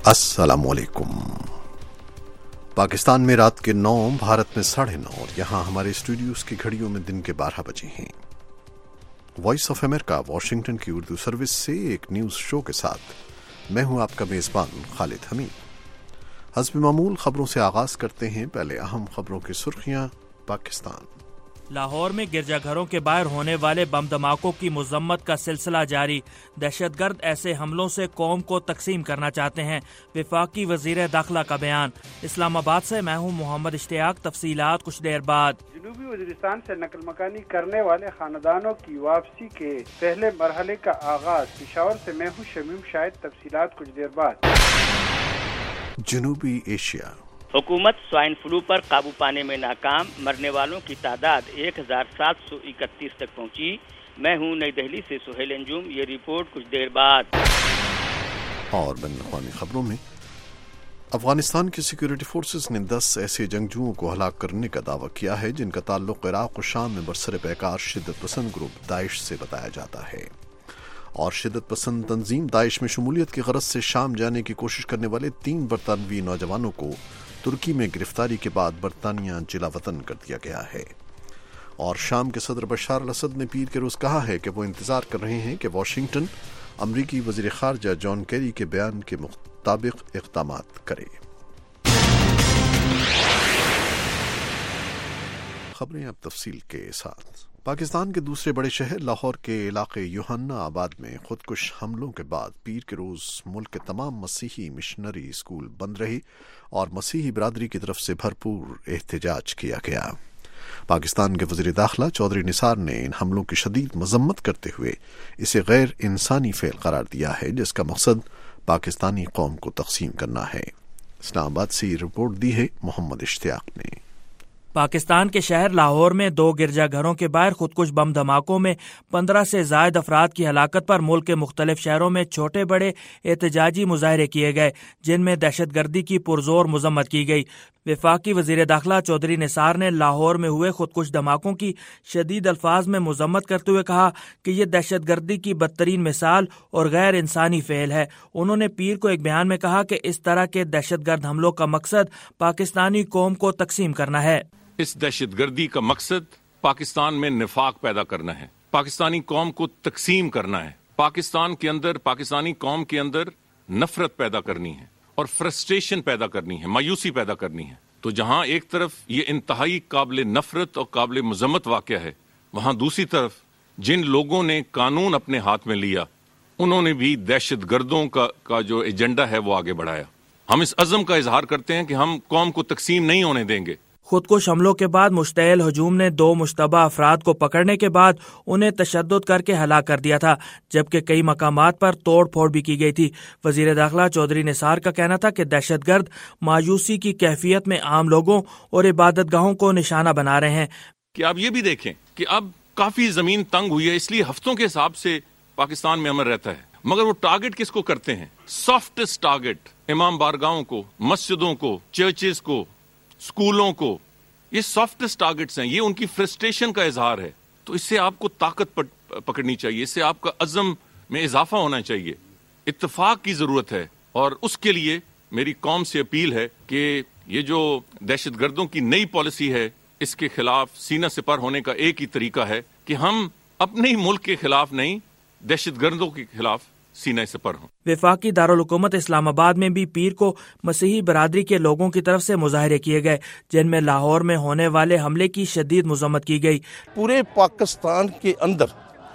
अस्सलाम वालेकुम। पाकिस्तान में रात के 9, भारत में 9:30 और यहाँ हमारे स्टूडियोज की घड़ियों में दिन के 12 बजे हैं। वॉइस ऑफ अमेरिका वाशिंगटन की उर्दू सर्विस से एक न्यूज़ शो के साथ मैं हूँ आपका मेज़बान खालिद हमीद। हस्ब मामूल खबरों से आगाज करते हैं। पहले अहम खबरों की सुर्खियाँ। पाकिस्तान लाहौर में गिरजाघरों के बाहर होने वाले बम धमाकों की मजम्मत का सिलसिला जारी। दहशतगर्द ऐसे हमलों से कौम को तकसीम करना चाहते हैं, वफाकी वजीर दाखिला का बयान। इस्लामाबाद से मैं हूँ मोहम्मद इश्तियाक। तफसीलात कुछ देर बाद। जनूबी वज़ीरिस्तान से नकल मकानी करने वाले खानदानों की वापसी के पहले मरहले का आगाज। पिशावर से मैं हूँ शमीम शाहिद। तफसीलात कुछ देर बाद। जनूबी एशिया हुकूमत स्वाइन फ्लू पर काबू पाने में नाकाम, मरने वालों की तादाद 1731 तक पहुंची। मैं हूं नई दिल्ली से सुहेल अंजुम। ये रिपोर्ट कुछ देर बाद। और बैनुल-अक़वामी खबरों में अफगानिस्तान की सिक्योरिटी फोर्सेस ने 10 ऐसे जंगजुओं को हलाक करने का दावा किया है जिनका ताल्लुक इराक और शाम में बरसर पैकार शिद्दत पसंद ग्रुप दाइश से बताया जाता है। और शिद्दत पसंद तंजीम दाइश में शमूलियत की गरज से शाम जाने की कोशिश करने वाले 3 बरतानवी नौजवानों को तुर्की में गिरफ्तारी के बाद बरतानिया जिला वतन कर दिया गया है। और शाम के सदर बशार अल असद ने पीर के रोज कहा है कि वो इंतजार कर रहे हैं कि वाशिंगटन अमरीकी वजीर खारजा जॉन केरी के बयान के मुताबिक इक़दामात करे। खबरें अब तफसील के साथ। पाकिस्तान के दूसरे बड़े शहर लाहौर के इलाके यूहन्ना आबाद में खुदकुश हमलों के बाद पीर के रोज मुल्क के तमाम मसीही मिशनरी स्कूल बंद रहे और मसीही बरादरी की तरफ से भरपूर एहतजाज किया गया। पाकिस्तान के वज़ीर दाखिला चौधरी निसार ने इन हमलों की शदीद मजम्मत करते हुए इसे गैर इंसानी फेल करार दिया है जिसका मकसद पाकिस्तानी कौम को तकसीम करना है। इस्लामाबाद से ये रिपोर्ट दी है मोहम्मद इश्तियाक ने। पाकिस्तान के शहर लाहौर में 2 गिरजाघरों के बाहर खुदकुश बम धमाकों में 15 से ज़ायद अफराद की हलाकत पर मुल्क के मुख्तलिफ शहरों में छोटे बड़े एहतजाजी मुजाहरे किए गए जिनमें दहशतगर्दी की पुरजोर मजम्मत की गई। वफाकी वजीर दाखिला चौधरी निसार ने लाहौर में हुए खुदकुश धमाकों की शदीद अल्फाज में मजम्मत करते हुए कहा कि यह दहशतगर्दी की बदतरीन मिसाल और गैर इंसानी फेल है। उन्होंने पीर को एक बयान में कहा कि इस तरह के दहशतगर्द हमलों का मकसद पाकिस्तानी कौम को तकसीम करना है। इस दहशतगर्दी का मकसद पाकिस्तान में निफाक पैदा करना है, पाकिस्तानी कौम को तकसीम करना है, पाकिस्तान के अंदर पाकिस्तानी कौम के अंदर नफरत पैदा करनी है और फ्रस्ट्रेशन पैदा करनी है, मायूसी पैदा करनी है। तो जहां एक तरफ ये इंतहाई काबिल नफरत और काबिल मजम्मत वाक़या है, वहां दूसरी तरफ जिन लोगों ने कानून अपने हाथ में लिया उन्होंने भी दहशतगर्दों का जो एजेंडा है वो आगे बढ़ाया। हम इस अज़म का इजहार करते हैं कि हम कौम को तकसीम नहीं होने देंगे। खुदकुश हमलों के बाद मुश्तइल हजूम ने 2 मुश्तबा अफराद को पकड़ने के बाद उन्हें तशद्दुद करके हलाक कर दिया था, जबकि कई मकामात पर तोड़ फोड़ भी की गई थी। वजीर दाखिला चौधरी निसार का कहना था कि दहशतगर्द मायूसी की कैफियत में आम लोगों और इबादतगाहों को निशाना बना रहे हैं। कि आप ये भी देखें कि अब काफी जमीन तंग हुई है, इसलिए हफ्तों के हिसाब से पाकिस्तान में अमन रहता है, मगर वो टारगेट किसको करते हैं? सॉफ्टेस्ट टारगेट इमाम बारगाहों को, मस्जिदों को, चर्चेज को, स्कूलों को। ये सॉफ्टेस्ट टारगेट्स हैं, ये उनकी फ्रस्ट्रेशन का इजहार है। तो इससे आपको ताकत पकड़नी चाहिए, इससे आपका अज़म में इजाफा होना चाहिए। इत्तेफाक की जरूरत है और उसके लिए मेरी कौम से अपील है कि ये जो दहशतगर्दों की नई पॉलिसी है इसके खिलाफ सीना सिपर होने का एक ही तरीका है कि हम अपने ही मुल्क के खिलाफ नहीं, दहशतगर्दों के खिलाफ सीना सिपर हों। वफाकी दारुल हुकूमत इस्लामाबाद में भी पीर को मसीही बरादरी के लोगों की तरफ से मुजाहरे किए गए जिनमें लाहौर में होने वाले हमले की शदीद मजम्मत की गई। पूरे पाकिस्तान के अंदर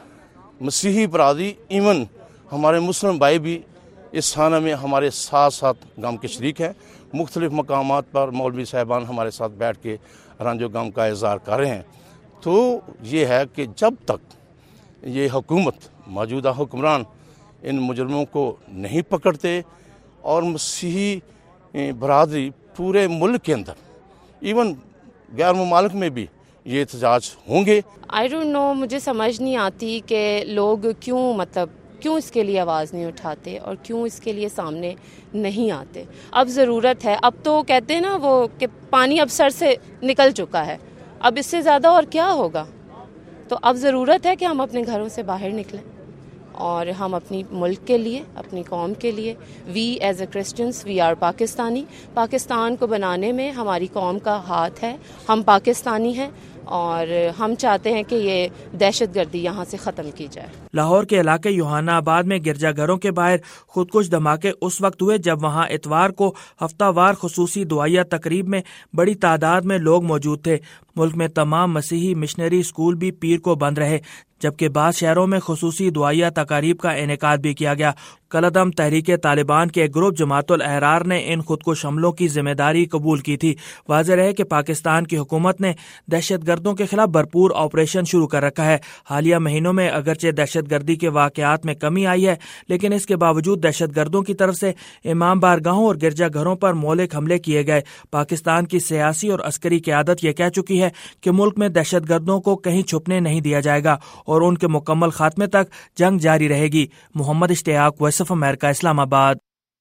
मसीही बरादरी, इवन हमारे मुस्लिम भाई भी इस खाना में हमारे साथ साथ गम के शरीक हैं। मुख्तलिफ मकामात पर मौलवी साहबान हमारे साथ बैठ के रंजो गम का इज़हार कर रहे हैं। तो ये है कि जब तक ये हुकूमत, मौजूदा हुक्मरान इन मुजरमों को नहीं पकड़ते और मसीही बरादरी पूरे मुल्क के अंदर, इवन गैर मुमालिक में भी ये एहतजाज होंगे। आई डोंट नो, मुझे समझ नहीं आती कि लोग क्यों इसके लिए आवाज़ नहीं उठाते और क्यों इसके लिए सामने नहीं आते। अब ज़रूरत है, अब तो कहते हैं ना वो कि पानी अब सर से निकल चुका है, अब इससे ज़्यादा और क्या होगा। तो अब ज़रूरत है कि हम अपने घरों से बाहर निकलें, اور ہم اپنی ملک کے لیے، اپنی قوم کے لیے، we as a Christians we are Pakistani, Pakistan کو بنانے میں ہماری قوم کا ہاتھ ہے، ہم پاکستانی ہیں اور ہم چاہتے ہیں کہ یہ دہشت گردی یہاں سے ختم کی جائے۔ لاہور کے علاقے یوحنا آباد میں گرجا گھروں کے باہر خودکش دھماکے اس وقت ہوئے جب وہاں اتوار کو ہفتہ وار خصوصی دعائیہ تقریب میں بڑی تعداد میں لوگ موجود تھے۔ ملک میں تمام مسیحی مشنری اسکول بھی پیر کو بند رہے، جبکہ بعض شہروں میں خصوصی دعائیہ تقاریب کا انعقاد بھی کیا گیا۔ کالعدم تحریک طالبان کے ایک گروپ جماعت الاحرار نے ان خودکش حملوں کی ذمہ داری قبول کی تھی۔ واضح رہے کہ پاکستان کی حکومت نے دہشت گردوں کے خلاف بھرپور آپریشن شروع کر رکھا ہے۔ حالیہ مہینوں میں اگرچہ دہشت گردی کے واقعات میں کمی آئی ہے، لیکن اس کے باوجود دہشت گردوں کی طرف سے امام بارگاہوں اور گرجا گھروں پر مہلک حملے کیے گئے۔ پاکستان کی سیاسی اور عسکری قیادت یہ کہہ چکی ہے کہ ملک میں دہشت گردوں کو کہیں چھپنے نہیں دیا جائے گا اور ان کے مکمل خاتمے تک جنگ جاری رہے گی۔ محمد اشتیاق، وائس آف امریکہ، اسلام آباد۔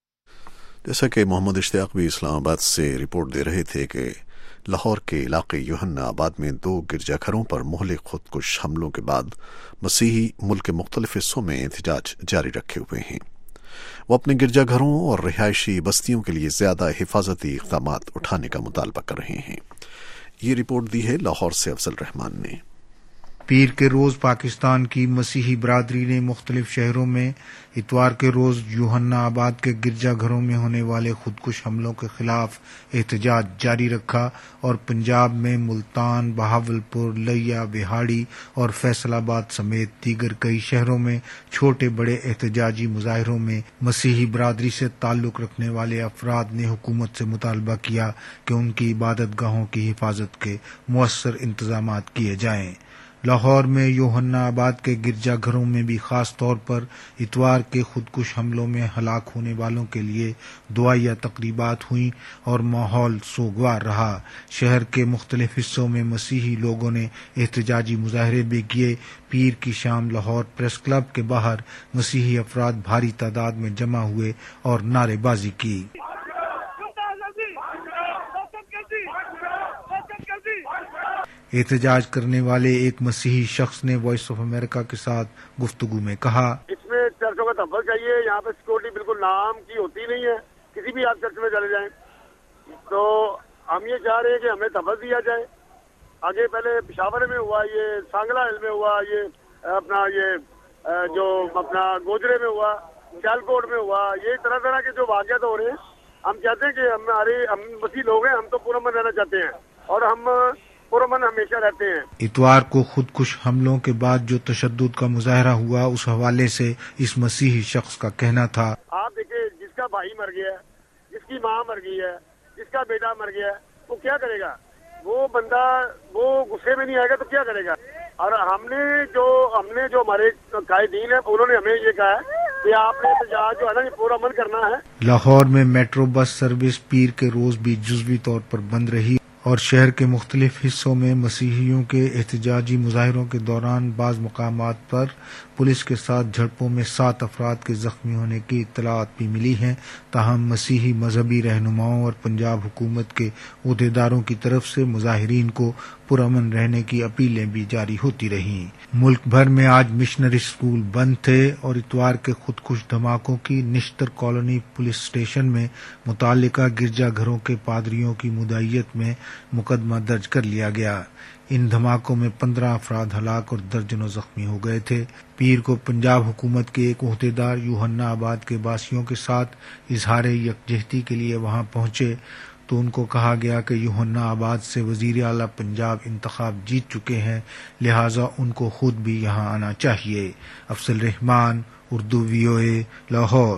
جیسا کہ محمد اشتیاق بھی اسلام آباد سے رپورٹ دے رہے تھے کہ لاہور کے علاقے یوحنا آباد میں 2 گرجا گھروں پر مہلک خودکش حملوں کے بعد مسیحی ملک کے مختلف حصوں میں احتجاج جاری رکھے ہوئے ہیں۔ وہ اپنے گرجا گھروں اور رہائشی بستیوں کے لیے زیادہ حفاظتی اقدامات اٹھانے کا مطالبہ کر رہے ہیں۔ یہ رپورٹ دی ہے لاہور سے افضل رحمان نے۔ پیر کے روز پاکستان کی مسیحی برادری نے مختلف شہروں میں اتوار کے روز یوحنا آباد کے گرجا گھروں میں ہونے والے خودکش حملوں کے خلاف احتجاج جاری رکھا اور پنجاب میں ملتان، بہاولپور، لیا، بہاڑی اور فیصل آباد سمیت دیگر کئی شہروں میں چھوٹے بڑے احتجاجی مظاہروں میں مسیحی برادری سے تعلق رکھنے والے افراد نے حکومت سے مطالبہ کیا کہ ان کی عبادت گاہوں کی حفاظت کے مؤثر انتظامات کیے جائیں۔ لاہور میں یوحنا آباد کے گرجا گھروں میں بھی خاص طور پر اتوار کے خودکش حملوں میں ہلاک ہونے والوں کے لیے دعائیہ تقریبات ہوئیں اور ماحول سوگوار رہا۔ شہر کے مختلف حصوں میں مسیحی لوگوں نے احتجاجی مظاہرے بھی کیے۔ پیر کی شام لاہور پریس کلب کے باہر مسیحی افراد بھاری تعداد میں جمع ہوئے اور نعرے بازی کی۔ احتجاج کرنے والے ایک مسیحی شخص نے وائس آف امریکہ کے ساتھ گفتگو میں کہا، اس میں چرچوں کا تحفظ چاہیے، یہاں پہ سیکورٹی بالکل نام کی ہوتی نہیں ہے، کسی بھی آپ چرچ میں چلے جائیں تو ہم یہ چاہ رہے ہیں کہ ہمیں تحفظ دیا جائے۔ آگے پہلے پشاور میں ہوا، یہ سانگلا ہل میں ہوا، یہ اپنا جو اپنا گوجرے میں ہوا، سیالکوٹ میں ہوا، یہ طرح طرح کے جو واقعات ہو رہے ہیں، ہم چاہتے ہیں کہ ہم مسیحی لوگ ہیں، ہم تو پرامن رہنا چاہتے ہیں اور ہم پرامن ہمیشہ رہتے ہیں۔ اتوار کو خودکش حملوں کے بعد جو تشدد کا مظاہرہ ہوا، اس حوالے سے اس مسیحی شخص کا کہنا تھا، آپ دیکھیں، جس کا بھائی مر گیا ہے، جس کی ماں مر گئی ہے، جس کا بیٹا مر گیا ہے، وہ کیا کرے گا؟ وہ بندہ وہ غصے میں نہیں آئے گا تو کیا کرے گا؟ اور ہم نے جو ہمارے قائدین ہیں، انہوں نے ہمیں یہ کہا ہے کہ آپ نے احتجاج جو ہے نا یہ پورا عمل کرنا ہے۔ لاہور میں میٹرو بس سروس پیر کے روز بھی جزوی طور پر بند رہی اور شہر کے مختلف حصوں میں مسیحیوں کے احتجاجی مظاہروں کے دوران بعض مقامات پر پولیس کے ساتھ جھڑپوں میں 7 افراد کے زخمی ہونے کی اطلاعات بھی ملی ہیں۔ تاہم مسیحی مذہبی رہنماؤں اور پنجاب حکومت کے عہدیداروں کی طرف سے مظاہرین کو پرامن رہنے کی اپیلیں بھی جاری ہوتی رہیں۔ ملک بھر میں آج مشنری اسکول بند تھے اور اتوار کے خودکش دھماکوں کی نشتر کالونی پولیس اسٹیشن میں متعلقہ گرجا گھروں کے پادریوں کی مدعیت میں مقدمہ درج کر لیا گیا۔ ان دھماکوں میں 15 افراد ہلاک اور درجنوں زخمی ہو گئے تھے۔ پیر کو پنجاب حکومت کے ایک عہدیدار یوحنا آباد کے باسیوں کے ساتھ اظہار یکجہتی کے لیے وہاں پہنچے تو ان کو کہا گیا کہ یوحنا آباد سے وزیر اعلیٰ پنجاب انتخاب جیت چکے ہیں، لہٰذا ان کو خود بھی یہاں آنا چاہیے۔ افضل رحمان، اردو VOA، لاہور۔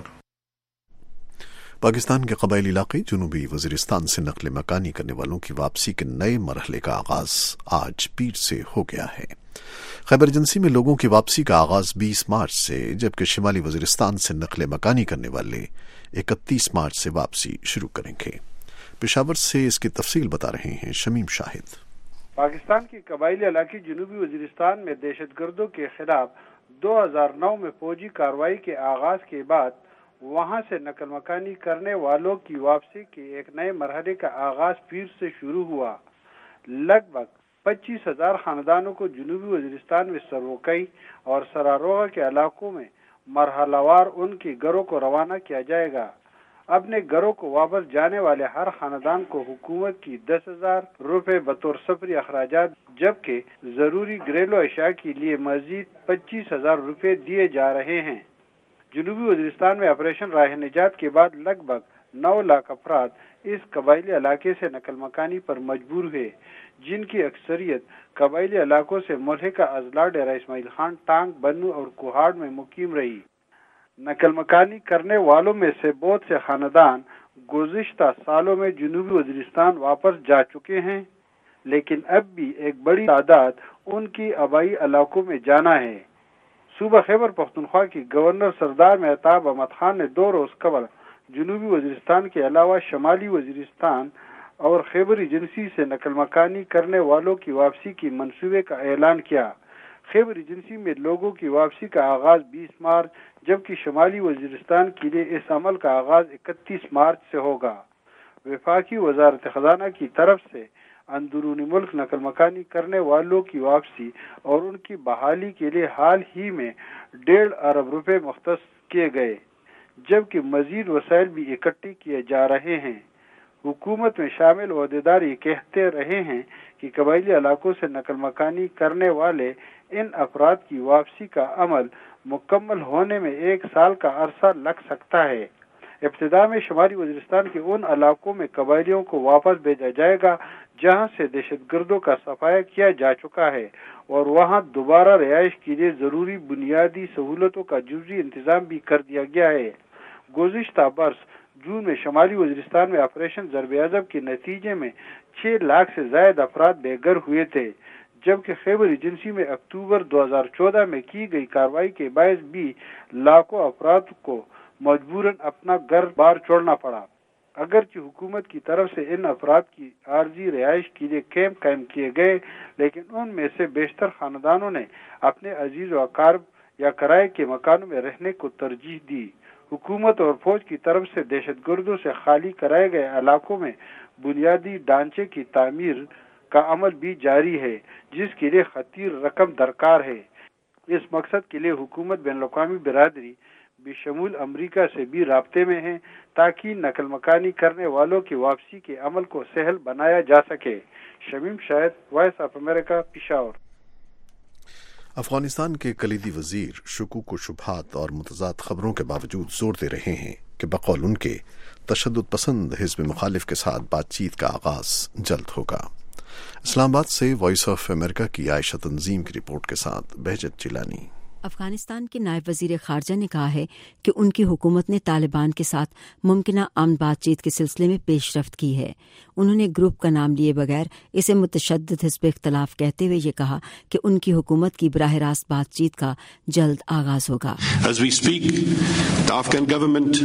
پاکستان کے قبائلی علاقے جنوبی وزیرستان سے نقل مکانی کرنے والوں کی واپسی کے نئے مرحلے کا آغاز آج پیر سے ہو گیا ہے۔ خیبر ایجنسی میں لوگوں کی واپسی کا آغاز 20 مارچ سے، جبکہ شمالی وزیرستان سے نقل مکانی کرنے والے 31 مارچ سے واپسی شروع کریں گے۔ پشاور سے اس کی تفصیل بتا رہے ہیں شمیم شاہد۔ پاکستان کے قبائلی علاقے جنوبی وزیرستان میں دہشت گردوں کے خلاف 2009 میں فوجی کارروائی کے آغاز کے بعد وہاں سے نقل مکانی کرنے والوں کی واپسی کے ایک نئے مرحلے کا آغاز پیر سے شروع ہوا۔ لگ بھگ 25,000 خاندانوں کو جنوبی وزیرستان میں سروکئی اور سراروغہ کے علاقوں میں مرحلہ وار ان کی گھروں کو روانہ کیا جائے گا۔ اپنے گھروں کو واپس جانے والے ہر خاندان کو حکومت کی 10,000 روپے بطور سفری اخراجات، جبکہ ضروری گھریلو اشیاء کے لیے مزید 25,000 روپے دیے جا رہے ہیں۔ جنوبی وزیرستان میں آپریشن راہ نجات کے بعد لگ بھگ 9 لاکھ افراد اس قبائلی علاقے سے نقل مکانی پر مجبور ہوئے، جن کی اکثریت قبائلی علاقوں سے ملحقہ اضلاع ڈیرہ اسماعیل خان، ٹانگ، بنو اور کوہاڑ میں مقیم رہی۔ نقل مکانی کرنے والوں میں سے بہت سے خاندان گزشتہ سالوں میں جنوبی وزیرستان واپس جا چکے ہیں، لیکن اب بھی ایک بڑی تعداد ان کی آبائی علاقوں میں جانا ہے۔ صوبہ خیبر پختونخوا کی گورنر سردار مہتاب احمد خان نے 2 روز قبل جنوبی وزیرستان کے علاوہ شمالی وزیرستان اور خیبر ایجنسی سے نقل مکانی کرنے والوں کی واپسی کی منصوبے کا اعلان کیا۔ خیبر ایجنسی میں لوگوں کی واپسی کا آغاز 20 مارچ جبکہ شمالی وزیرستان کے لیے اس عمل کا آغاز 31 مارچ سے ہوگا۔ وفاقی وزارت خزانہ کی طرف سے اندرونی ملک نقل مکانی کرنے والوں کی واپسی اور ان کی بحالی کے لیے حال ہی میں 1.5 ارب روپے مختص کیے گئے، جبکہ مزید وسائل بھی اکٹھے کیے جا رہے ہیں۔ حکومت میں شامل عہدیدار یہ کہتے رہے ہیں کہ قبائلی علاقوں سے نقل مکانی کرنے والے ان افراد کی واپسی کا عمل مکمل ہونے میں 1 سال کا عرصہ لگ سکتا ہے۔ ابتدا میں شمالی وزیرستان کے ان علاقوں میں قبائلیوں کو واپس بھیجا جائے گا جہاں سے دہشت گردوں کا صفایا کیا جا چکا ہے، اور وہاں دوبارہ رہائش کے لیے ضروری بنیادی سہولتوں کا جزوی انتظام بھی کر دیا گیا ہے۔ گزشتہ برس جون میں شمالی وزیرستان میں آپریشن ضرب عضب کے نتیجے میں 6 لاکھ سے زائد افراد بے گھر ہوئے تھے، جبکہ خیبر ایجنسی میں اکتوبر 2014 میں کی گئی کارروائی کے باعث بھی لاکھوں افراد کو مجبوراً اپنا گھر بار چھوڑنا پڑا۔ اگرچہ حکومت کی طرف سے ان افراد کی عارضی رہائش کے لیے کیمپ قائم کیے گئے، لیکن ان میں سے بیشتر خاندانوں نے اپنے عزیز و اقارب یا کرائے کے مکانوں میں رہنے کو ترجیح دی۔ حکومت اور فوج کی طرف سے دہشت گردوں سے خالی کرائے گئے علاقوں میں بنیادی ڈھانچے کی تعمیر کا عمل بھی جاری ہے، جس کے لیے خطیر رقم درکار ہے۔ اس مقصد کے لیے حکومت بین الاقوامی برادری بشمول امریکہ سے بھی رابطے میں ہے تاکہ نقل مکانی کرنے والوں کی واپسی کے عمل کو سہل بنایا جا سکے۔ Shamim Shahid, voice of America, Peshawar. Afghanistan کے کلیدی وزیر شکوک و شبہات اور متضاد خبروں کے باوجود زور دے رہے ہیں کہ بقول ان کے تشدد پسند حزب مخالف کے ساتھ بات چیت کا آغاز جلد ہوگا۔ اسلام آباد سے وائس آف امریکہ کی عائشہ تنظیم کی رپورٹ کے ساتھ بہجت جیلانی۔ افغانستان کے نائب وزیر خارجہ نے کہا ہے کہ ان کی حکومت نے طالبان کے ساتھ ممکنہ امن بات چیت کے سلسلے میں پیش رفت کی ہے۔ انہوں نے گروپ کا نام لیے بغیر اسے متشدد حزب اختلاف کہتے ہوئے یہ کہا کہ ان کی حکومت کی براہ راست بات چیت کا جلد آغاز ہوگا۔ As we speak, the Afghan government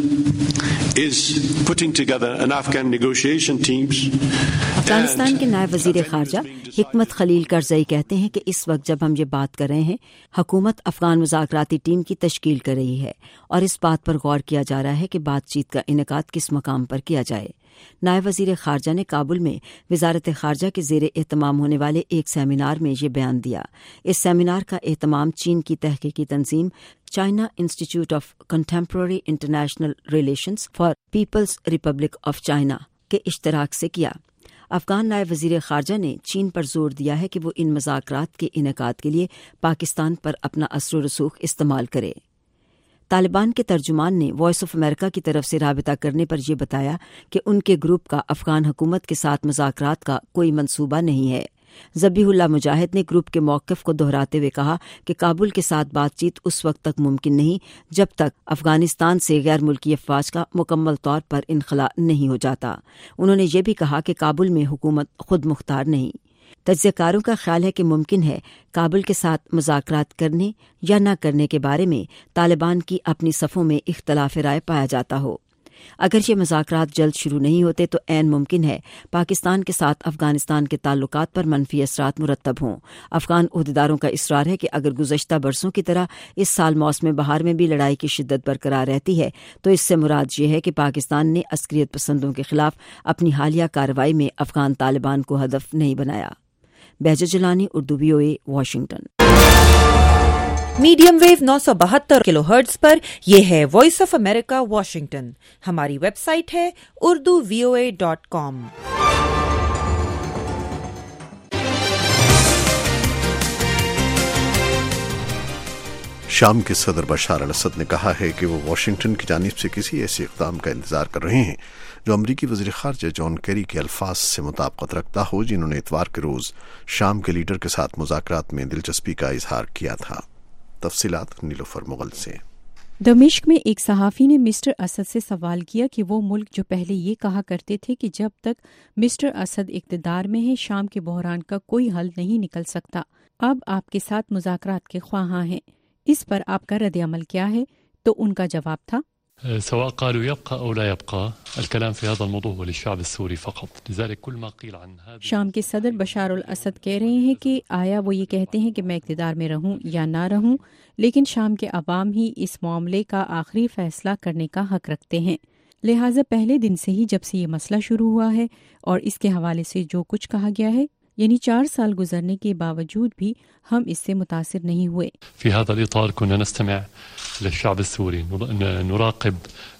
is putting together an Afghan negotiation teams. Afghanistan کے نائب وزیر خارجہ حکمت خلیل کرزئی کہتے ہیں کہ اس وقت جب ہم یہ بات کر رہے ہیں، حکومت افغان مذاکراتی ٹیم کی تشکیل کر رہی ہے اور اس بات پر غور کیا جا رہا ہے کہ بات چیت کا انعقاد کس مقام پر کیا جائے۔ نائب وزیر خارجہ نے کابل میں وزارت خارجہ کے زیر اہتمام ہونے والے ایک سیمینار میں یہ بیان دیا۔ اس سیمینار کا اہتمام چین کی تحقیقی تنظیم China Institute of Contemporary International Relations for People's Republic of China کے اشتراک سے کیا۔ افغان نائب وزیر خارجہ نے چین پر زور دیا ہے کہ وہ ان مذاکرات کے انعقاد کے لیے پاکستان پر اپنا اثر و رسوخ استعمال کرے۔ طالبان کے ترجمان نے وائس آف امریکہ کی طرف سے رابطہ کرنے پر یہ بتایا کہ ان کے گروپ کا افغان حکومت کے ساتھ مذاکرات کا کوئی منصوبہ نہیں ہے۔ ذبیح اللہ مجاہد نے گروپ کے موقف کو دہراتے ہوئے کہا کہ کابل کے ساتھ بات چیت اس وقت تک ممکن نہیں جب تک افغانستان سے غیر ملکی افواج کا مکمل طور پر انخلاء نہیں ہو جاتا۔ انہوں نے یہ بھی کہا کہ کابل میں حکومت خود مختار نہیں۔ تجزیہ کاروں کا خیال ہے کہ ممکن ہے کابل کے ساتھ مذاکرات کرنے یا نہ کرنے کے بارے میں طالبان کی اپنی صفوں میں اختلاف رائے پایا جاتا ہو۔ اگر یہ مذاکرات جلد شروع نہیں ہوتے تو عین ممکن ہے پاکستان کے ساتھ افغانستان کے تعلقات پر منفی اثرات مرتب ہوں۔ افغان عہدیداروں کا اصرار ہے کہ اگر گزشتہ برسوں کی طرح اس سال موسم بہار میں بھی لڑائی کی شدت برقرار رہتی ہے تو اس سے مراد یہ ہے کہ پاکستان نے عسکریت پسندوں کے خلاف اپنی حالیہ کارروائی میں افغان طالبان کو ہدف نہیں بنایا۔ Bahjat Jilani, Urdu VOA، Washington. Medium wave 972 kilohertz पर यह है वॉइस ऑफ अमेरिका वाशिंगटन। हमारी वेबसाइट है urduvoa.com। शाम के सदर बशार अल असद ने कहा है कि वो वाशिंगटन की जानिब से किसी ऐसे इक़दाम का इंतजार कर रहे हैं जो अमरीकी वज़ीर ख़ारजा जॉन केरी के अल्फाज से मुताबिकत रखता हो, जिन्होंने इतवार के रोज़ शाम के लीडर के साथ मुज़ाकरात में दिलचस्पी का इजहार किया था। तफसीलात नीलोफर मुगल से। दमिश्क में एक सहाफ़ी ने मिस्टर असद से सवाल किया कि वो मुल्क जो पहले ये कहा करते थे कि जब तक मिस्टर असद इक़्तिदार में है शाम के बहरान का कोई हल नहीं निकल सकता, अब आपके साथ मुज़ाकरात के ख्वाहां हैं, इस पर आपका रद्द-ए-अमल क्या है? तो उनका जवाब था, سواء قالوا يبقى أو لا يبقى الكلام في هذا الموضوع هو للشعب السوري فقط لذلك كل ما قيل عن هذا शाम के सदर बशार अल असद कह रहे हैं कि आया वो ये कहते हैं कि मैं इक़्तिदार में रहूं या ना रहूं, लेकिन शाम के अवाम ही इस मामले का आखिरी फैसला करने का हक रखते हैं। लिहाजा पहले दिन से ही जब से ये मसला शुरू हुआ है और इसके हवाले से जो कुछ कहा गया है, यानी 4 साल गुजरने के बावजूद भी हम इससे मुतासिर नहीं हुए। في هذا الإطار كنا نستمع للشعب السوري نراقب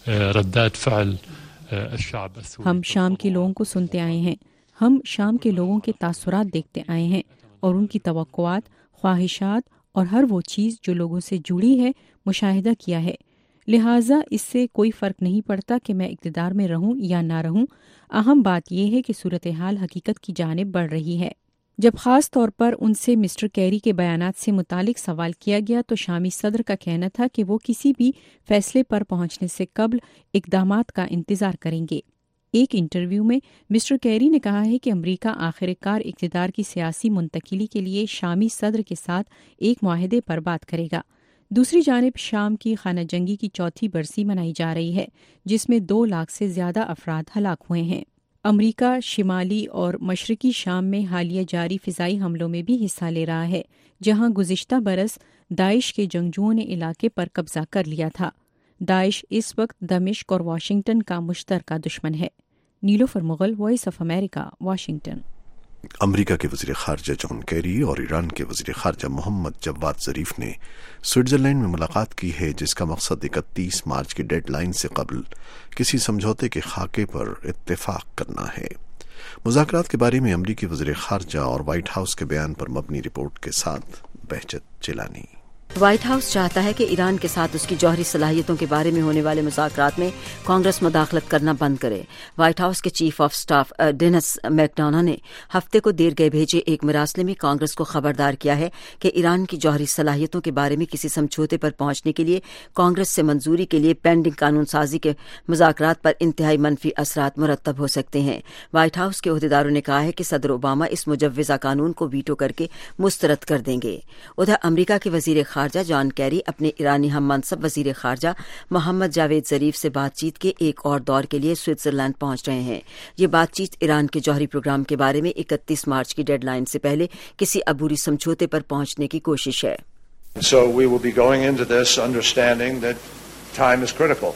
ردات فعل الشعب السوري। हम शाम के लोगों को सुनते आए हैं, हम शाम के लोगों के तासुरात देखते आए हैं और उनकी तवक्कुआत, ख्वाहिशात और हर वो चीज़ जो लोगों से जुड़ी है मुशाहिदा किया है। लिहाजा इससे कोई फ़र्क नहीं पड़ता कि मैं इक़्तिदार में रहूं या ना रहूं, अहम बात यह है कि सूरत हाल हकीकत की जानिब बढ़ रही है। जब ख़ास तौर पर उनसे मिस्टर कैरी के बयानात से मुतालिक सवाल किया गया तो शामी सदर का कहना था कि वो किसी भी फैसले पर पहुंचने से कबल इक़दामात का इंतज़ार करेंगे। एक इंटरव्यू में मिस्टर कैरी ने कहा है कि अमरीका आखिरकार इक़्तिदार की सियासी मुंतकिली के लिए शामी सदर के साथ एक मुआहदे पर बात करेगा। दूसरी जानिब शाम की खाना जंगी की 4थी बरसी मनाई जा रही है, जिसमें 2 लाख से ज़्यादा अफराद हलाक हुए हैं। अमरीका शिमाली और मशरकी शाम में हालिया जारी फ़िज़ाई हमलों में भी हिस्सा ले रहा है, जहां गुज़िश्ता बरस दाइश के जंगजुओं ने इलाके पर कब्ज़ा कर लिया था। दाइश इस वक्त दमिश्क और वाशिंगटन का मुश्तरका दुश्मन है। Nilofar Mughal, voice of America, Washington. अमरीका के वज़ीर ख़ारजा जॉन केरी और ईरान के वज़ीर ख़ारजा मोहम्मद जवाद ज़रीफ ने स्विट्ज़रलैंड में मुलाकात की है, जिसका मकसद 31 मार्च की डेडलाइन से कबल किसी समझौते के खाके पर इत्तेफाक करना है। मुज़ाकरात के बारे में अमरीकी वज़ीर ख़ारजा और व्हाइट हाउस के बयान पर मबनी रिपोर्ट के साथ बहजत जिलानी। व्हाइट हाउस चाहता है कि ईरान के साथ उसकी जौहरी सलाहियतों के बारे में होने वाले मुज़ाकरात में कांग्रेस मुदाखलत करना बंद करे। व्हाइट हाउस के chief of staff Denis McDonough ने हफ्ते को देर गए भेजे एक मरासले में कांग्रेस को खबरदार किया है कि ईरान की जौहरी सलाहियतों के बारे में किसी समझौते पर पहुंचने के लिए कांग्रेस से मंजूरी के लिए पेंडिंग कानून साजी के मुज़ाकरात पर इंतहाई मनफी असरात मुरतब हो सकते हैं। व्हाइट हाउस के ओहदेदारों ने कहा है कि सदर ओबामा इस मुजव्वज़ा कानून को वीटो करके मुस्तरद कर देंगे। उधर अमरीका के वज़ीर ख़ारजा जॉन कैरी अपने ईरानी हम मनसब वज़ीर ख़ारजा मोहम्मद जावेद ज़रीफ से बातचीत के एक और दौर के लिए स्विट्ज़रलैंड पहुंच रहे हैं। ये बातचीत ईरान के जौहरी प्रोग्राम के बारे में 31 मार्च की डेडलाइन से पहले किसी अबूरी समझौते पर पहुंचने की कोशिश है। So we will be going into this understanding that time is critical.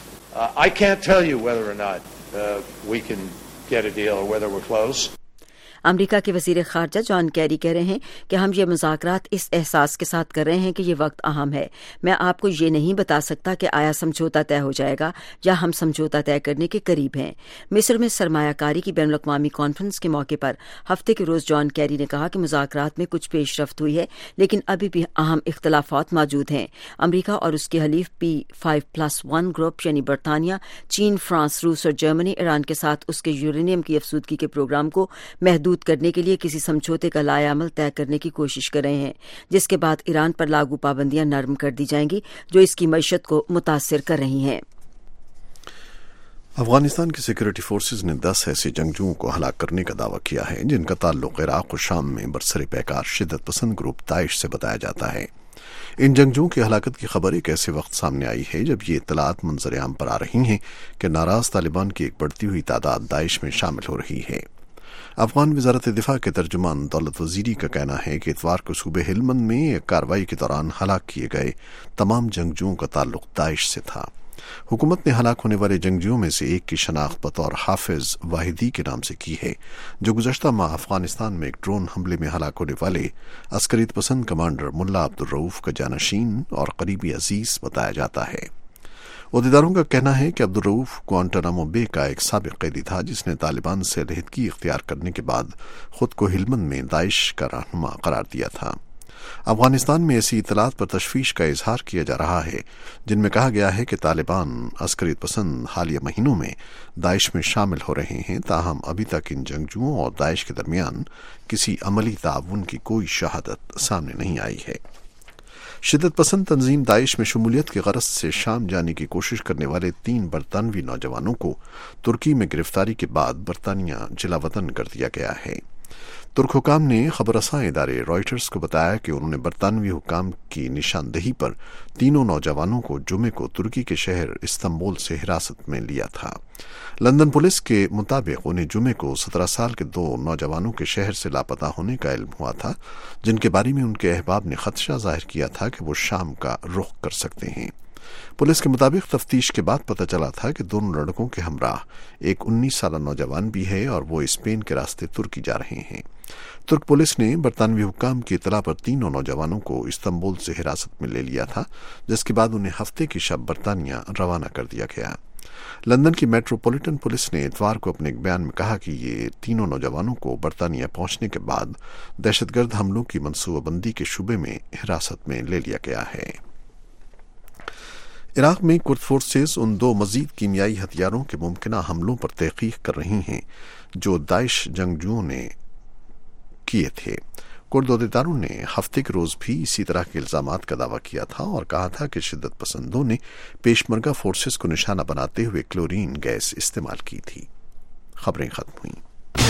I can't tell you whether or not we can get a deal or whether we're close. अमरीका के वज़ीर ख़ारजा जॉन कैरी कह रहे हैं कि हम ये मुज़ाकरात इस एहसास के साथ कर रहे हैं कि ये वक्त अहम है। मैं आपको ये नहीं बता सकता कि आया समझौता तय हो जाएगा या हम समझौता तय करने के करीब हैं। मिस्र में सरमायाकारी की बैनुल अक़वामी कॉन्फ्रेंस के मौके पर हफ्ते के रोज़ जॉन कैरी ने कहा कि मुज़ाकरात में कुछ पेशरफ्त हुई है, लेकिन अभी भी अहम इख्तलाफात मौजूद हैं। अमरीका और उसके हलीफ P5+1 ग्रुप यानी बरतानिया, चीन, फ्रांस, रूस और जर्मनी ईरान के साथ उसके यूरेनियम की अफसूदगी के प्रोग्राम को महदूद करने के लिए किसी समझौते का लाएअमल तय करने की कोशिश कर रहे हैं, जिसके बाद ईरान पर लागू पाबंदियां नरम कर दी जाएंगी जो इसकी मईशत को मुतासिर कर रही हैं। अफगानिस्तान की सिक्योरिटी फोर्सेज ने 10 ऐसे जंगजुओं को हलाक करने का दावा किया है जिनका ताल्लुक इराक और शाम में बरसर पैकार शिद्दत पसंद ग्रुप दाइश से बताया जाता है। इन जंगजुओं की हलाकत की खबर एक ऐसे वक्त सामने आई है जब ये इत्तलात मंजर-ए-आम पर आ रही हैं कि नाराज तालिबान की एक बढ़ती हुई तादाद दाइश में शामिल हो रही है। अफगान वज़ारत दिफा के तर्जुमान दौलत वज़ीरी का कहना है कि इतवार को सूबे हिलमंद में एक कार्रवाई के दौरान हलाक किए गए तमाम जंगजुओं का ताल्लुक दाइश से था। हुकूमत ने हलाक होने वाले जंगजुओं में से एक की शनाख्त बतौर हाफिज वाहिदी के नाम से की है, जो गुज़श्ता माह अफगानिस्तान में एक ड्रोन हमले में हलाक होने वाले अस्करियत पसंद कमांडर मुल्ला अब्दुल रऊफ का जानशीन और करीबी अजीज बताया जाता है। ओहदेदारों का कहना है कि अब्दुल रऊफ ग्वांटानामो बे का एक साबिक कैदी था, जिसने तालिबान से अलहदगी इख्तियार करने के बाद खुद को हिलमंद में दाइश का रहनुमा करार दिया था। अफगानिस्तान में ऐसी इतलात पर तशवीश का इजहार किया जा रहा है जिनमें कहा गया है कि तालिबान अस्करियत पसंद हालिया महीनों में दाइश में शामिल हो रहे हैं, ताहम अभी तक इन जंगजुओं और दाइश के दरमियान किसी अमली ताउन की कोई शहादत सामने नहीं आई है। शिद्दत पसंद तंजीम दाइश में शमूलियत की गरज से शाम जाने की कोशिश करने वाले 3 बरतानवी नौजवानों को तुर्की में गिरफ्तारी के बाद बरतानिया जिलावतन कर दिया गया है। तुर्क हुकाम ने खबरसां इदारे रॉयटर्स को बताया कि उन्होंने बरतानवी हुकाम की निशानदेही पर तीनों नौजवानों को जुमे को तुर्की के शहर इस्तांबुल से हिरासत में लिया था। लंदन पुलिस के मुताबिक उन्हें जुमे को 17 साल के 2 नौजवानों के शहर से लापता होने का इल्म हुआ था, जिनके बारे में उनके अहबाब ने खदशा जाहिर किया था कि वो शाम का रुख कर सकते हैं। पुलिस के मुताबिक तफ्तीश के बाद पता चला था कि दोनों लड़कों के हमराह एक 19 साल नौजवान भी है और वो स्पेन के रास्ते तुर्की जा रहे हैं। तुर्क पुलिस ने बरतानवी हुकाम की इतला पर तीनों नौजवानों को इस्तांबुल से हिरासत में ले लिया था, जिसके बाद उन्हें हफ्ते की शब बरतानिया रवाना कर दिया गया। लंदन की मेट्रोपॉलिटन पुलिस ने इतवार को अपने एक बयान में कहा कि ये तीनों नौजवानों को बरतानिया पहुंचने के बाद दहशतगर्द हमलों की मनसूबाबंदी के शुबे में हिरासत में ले लिया गया है। इराक में कुर्द फोर्सेस उन 2 मजीद कीमियाई हथियारों के मुमकिना हमलों पर तहकीक कर रही हैं जो दाइश जंगजुओं ने किए थे। कुर्द ओहदेदारों ने हफ्ते के रोज भी इसी तरह के इल्जामात का दावा किया था और कहा था कि शिद्दत पसंदों ने पेशमर्गा फोर्सेस को निशाना बनाते हुए क्लोरीन गैस इस्तेमाल की थी। खबरें खत्म हुई।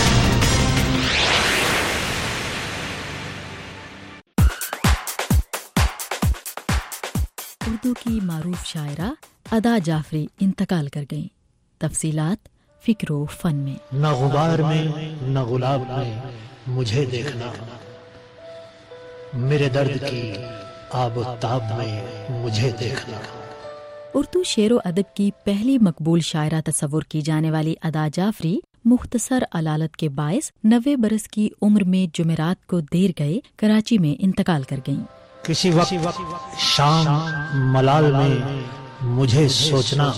उर्दू की मारूफ शायरा अदा जाफरी इंतकाल कर गईं। तफसीलात फिक्रो फन में। न गुबार में न गुलाब में मुझे देखना, मेरे दर्द की आब ताब में मुझे देखना। उर्दू शेरो अदब की पहली मकबूल शायरा तस्वुर की जाने वाली अदा जाफरी मुख्तसर अलालत के बायस 90 बरस की उम्र में जुमेरात को देर गए कराची में इंतकाल कर गईं। किसी वक्त शाम मलाल में मुझे सोचना,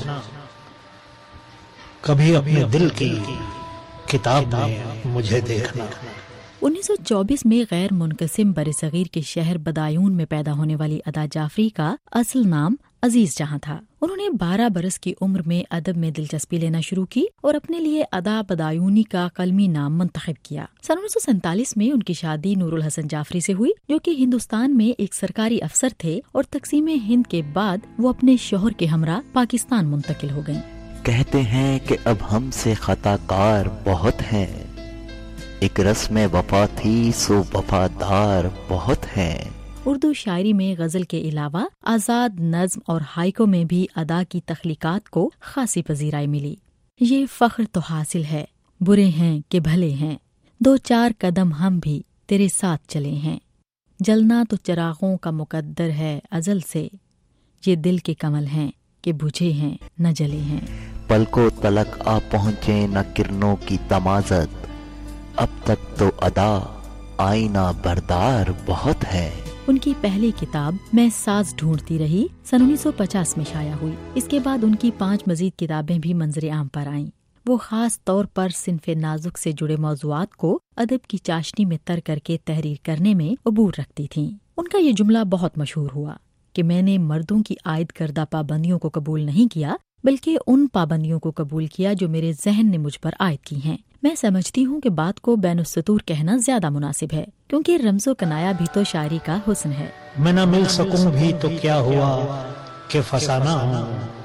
कभी अपने दिल की किताब में मुझे देखना। 1924 में गैर मुनकसिम बरसगीर के शहर बदायून में पैदा होने वाली अदा जाफरी का असल नाम अजीज जहां था। उन्होंने 12 बरस की उम्र में अदब में दिलचस्पी लेना शुरू की और अपने लिए अदा बदायूनी का कलमी नाम मुंतखब किया। सन 1947 में उनकी शादी नूरुल हसन जाफरी से हुई, जो कि हिंदुस्तान में एक सरकारी अफसर थे और तकसीम हिंद के बाद वो अपने शोहर के हमरा पाकिस्तान मुंतकिल हो गयी। कहते हैं कि अब हमसे खताकार बहुत हैं, एक रस्म वफा थी सो वफादार बहुत हैं। उर्दू शायरी में गजल के अलावा आजाद नज्म और हाइको में भी अदा की तख्लीकात को खासी पजीराई मिली। ये फख्र तो हासिल है, बुरे हैं कि भले हैं, 2-4 कदम हम भी तेरे साथ चले हैं। जलना तो चरागों का मुकद्दर है अजल से, ये दिल के कमल हैं कि बुझे हैं न जले हैं। पलकों तलक आ पहुँचे न किरणों की तमाजत, अब तक तो अदा आईना बरदार बहुत है। उनकी पहली किताब मैं साज ढूंढती रही सन 1950 में शाया हुई। इसके बाद उनकी 5 मजीद किताबें भी मंजरे आम पर आईं। वो खास तौर पर सिन्फे नाजुक से जुड़े मौजुआत को अदब की चाशनी में तर करके तहरीर करने में अबूर रखती थीं। उनका ये जुमला बहुत मशहूर हुआ कि मैंने मर्दों की आयद करदा पाबंदियों को कबूल नहीं किया, बल्कि उन पाबंदियों को कबूल किया जो मेरे जहन ने मुझ पर आयद की हैं। मैं समझती हूँ कि बात को बैनुस्सतूर कहना ज्यादा मुनासिब है, क्योंकि रमज़ो कनाया भी तो शायरी का हुस्न है। मैं न मिल सकूं भी तो क्या हुआ कि फसाना हूँ,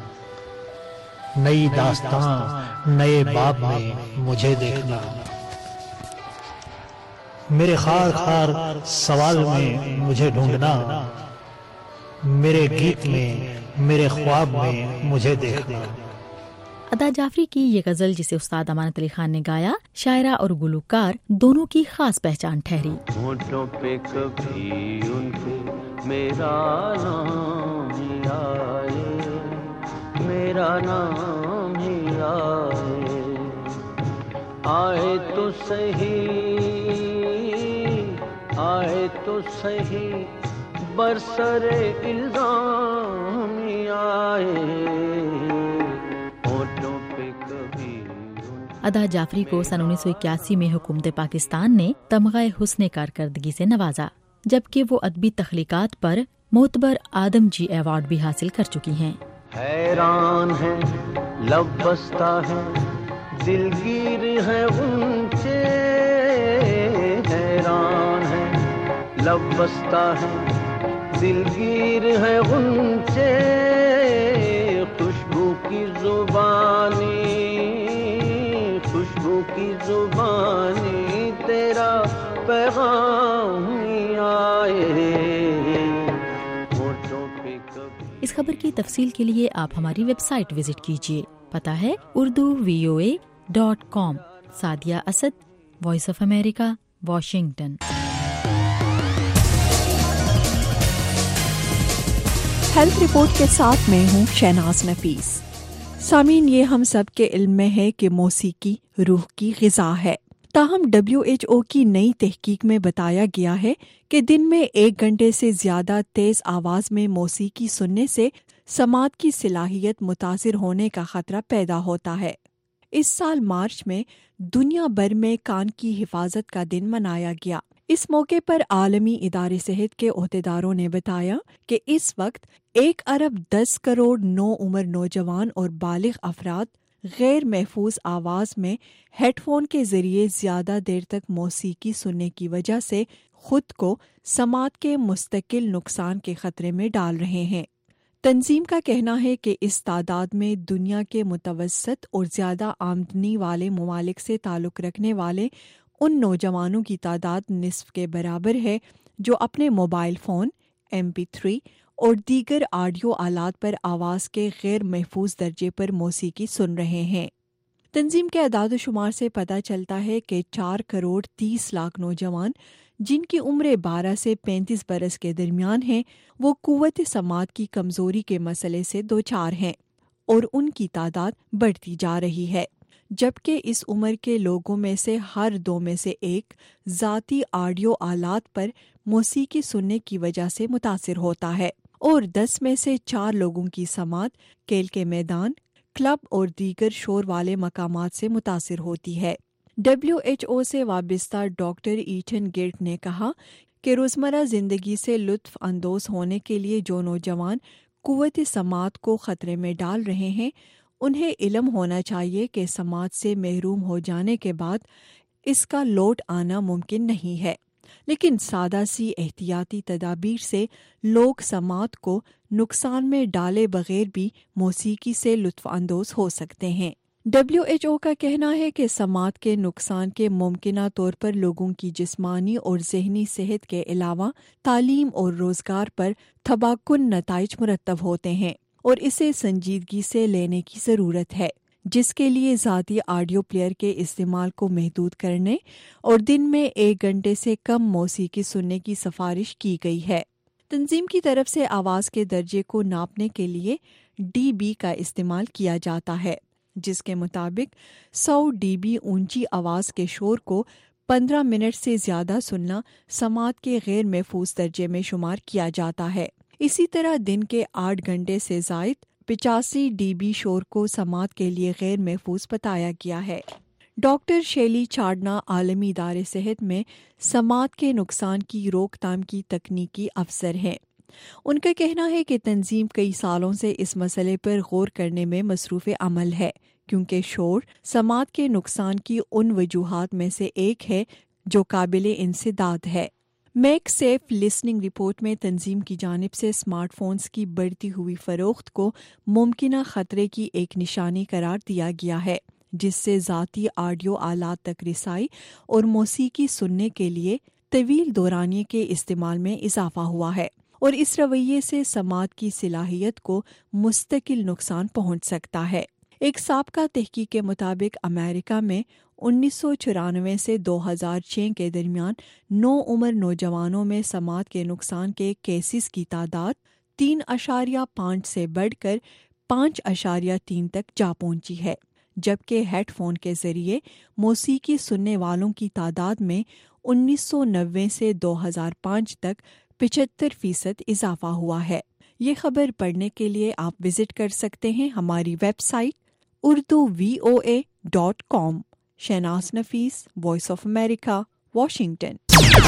नई दास्तां नए बाब में मुझे देखना। मेरे खार खार सवाल में मुझे ढूंढना, मेरे गीत में मेरे ख्वाब में मुझे देखना। अदा जाफरी की ये गजल, जिसे उस्ताद अमानत अली खान ने गाया, शायरा और गुलूकार दोनों की खास पहचान ठहरी। होठों पे कभी उनके मेरा नाम आए, तेरा नाम ही आए तो सही बरसरे इल्जाम ही आए। अदा जाफरी को सन 1981 में हुकूमत पाकिस्तान ने तमग़ा हुस्न कारकर्दगी से नवाजा, जबकि वो अदबी तख्लीकात पर मोतबर आदम जी अवार्ड भी हासिल कर चुकी हैं। हैरान है लब बस्ता है दिलगीर है उनसे, हैरान है लब बस्ता है दिलगीर है उनसे, खुशबू की जुबानी तेरा पैगाम आए। इस खबर की तफसील के लिए आप हमारी वेबसाइट विजिट कीजिए। पता है urduvoa.com। Sadia Asad, voice of America, Washington. Health report के साथ मैं हूँ शहनाज नफीस। सामीन, ये हम सब के इल्म में है कि मौसीकी रूह की ग़िज़ा है। ताहम WHO की नई तहकीक में बताया गया है कि दिन में 1 घंटे से ज़्यादा तेज़ आवाज़ में मौसीकी सुनने से समात की सलाहियत मुतासिर होने का ख़तरा पैदा होता है। इस साल मार्च में दुनिया भर में कान की हिफाजत का दिन मनाया गया। इस मौके पर आलमी इदारे सेहत के ओहदेदारों ने बताया कि इस वक्त 1 अरब 10 करोड़ नौ उम्र नौजवान और बालिग अफराद गैर महफूज आवाज़ में हेडफोन के जरिए ज़्यादा देर तक मौसीकी सुनने की वजह से खुद को समात के मुस्तकिल नुकसान के खतरे में डाल रहे हैं। तंजीम का कहना है कि इस तादाद में दुनिया के मुतवस्सत और ज़्यादा आमदनी वाले ममालिक से ताल्लुक़ रखने वाले उन नौजवानों की तादाद निस्फ के बराबर है जो अपने मोबाइल फ़ोन, MP3 और दीगर ऑडियो आलात पर आवाज़ के गैर महफूज दर्जे पर मौसीकी सुन रहे हैं। तंजीम के अदाद शुमार से पता चलता है कि 4 करोड़ 30 लाख नौजवान जिनकी उम्र 12 से 35 बरस के दरमियान है, वो कुव्वत समात की कमज़ोरी के मसले से दोचार हैं और उनकी तादाद बढ़ती जा रही है, जबकि इस उम्र के लोगों में से हर 2 में से 1 ज़ाती ऑडियो आलात पर मौसीकी सुनने की वजह से मुतासिर होता है और 10 में से 4 लोगों की समात खेल के मैदान, क्लब और दीगर शोर वाले मकामात से मुतासिर होती है। WHO से वाबस्ता डॉक्टर ईटन गिर्ट ने कहा कि रोज़मर्रा ज़िंदगी से लुत्फ़ अंदोज़ होने के लिए जो नौजवान कुव्वत समात को ख़तरे में डाल रहे हैं, उन्हें इल्म होना चाहिए कि समात से महरूम हो जाने के बाद इसका लौट आना मुमकिन नहीं है, लेकिन सादा सी एहतियाती तदाबीर से लोग समात को नुकसान में डाले बगैर भी मौसीकी से लुत्फ़ अंदोज़ हो सकते हैं। WHO का कहना है कि समात के नुकसान के मुमकिना तौर पर लोगों की जिस्मानी और ज़हनी सेहत के अलावा तालीम और रोज़गार पर तबाकुन नताइज मुरतब होते हैं और इसे संजीदगी से लेने की ज़रूरत है, जिसके लिए ज़ाती ऑडियो प्लेयर के इस्तेमाल को महदूद करने और दिन में 1 घंटे से कम मौसीकी सुनने की सिफारिश की गई है। तंजीम की तरफ से आवाज़ के दर्जे को नापने के लिए dB का इस्तेमाल किया जाता है, जिसके मुताबिक 100 dB ऊंची आवाज़ के शोर को 15 मिनट से ज़्यादा सुनना समात के गैर महफूज दर्जे में शुमार किया जाता है। इसी तरह दिन के 8 घंटे से ज़ायद 85 dB शोर को समात के लिए गैर महफूज बताया गया है। डॉक्टर शेली चाडना आलमी इदारे सेहत में समात के नुकसान की रोकथाम की तकनीकी अफसर हैं। उनका कहना है कि तंजीम कई सालों से इस मसले पर गौर करने में मसरूफ़ अमल है, क्योंकि शोर समात के नुकसान की उन वजूहात में से एक है जो काबिल इंसदाद है। मेक सेफ लिसनिंग रिपोर्ट में तंजीम की जानिब से स्मार्टफोन्स की बढ़ती हुई फ़रोख्त को मुमकिना ख़तरे की एक निशानी करार दिया गया है, जिससे ज़ाती ऑडियो आलात तक रिसाई और मौसीकी सुनने के लिए तवील दौरानिये के इस्तेमाल में इजाफा हुआ है और इस रवैये से समात की सलाहियत को मुस्तकिल नुकसान पहुंच सकता है। एक साबका तहकीक के मुताबिक अमेरिका में 1994 से 2006 के दरमियान 9 उम्र नौजवानों में समात के नुकसान के केसेस की तादाद 3.5 से बढ़कर 5.3 تک جا پہنچی ہے، جبکہ ہیڈ فون کے ذریعے موسیقی سننے والوں کی تعداد میں 1990 سے 2005 تک 75% اضافہ ہوا ہے۔ یہ خبر پڑھنے کے لیے آپ وزٹ کر سکتے ہیں ہماری website urduvoa.com۔ Shahnaz Nafees, voice of America, Washington.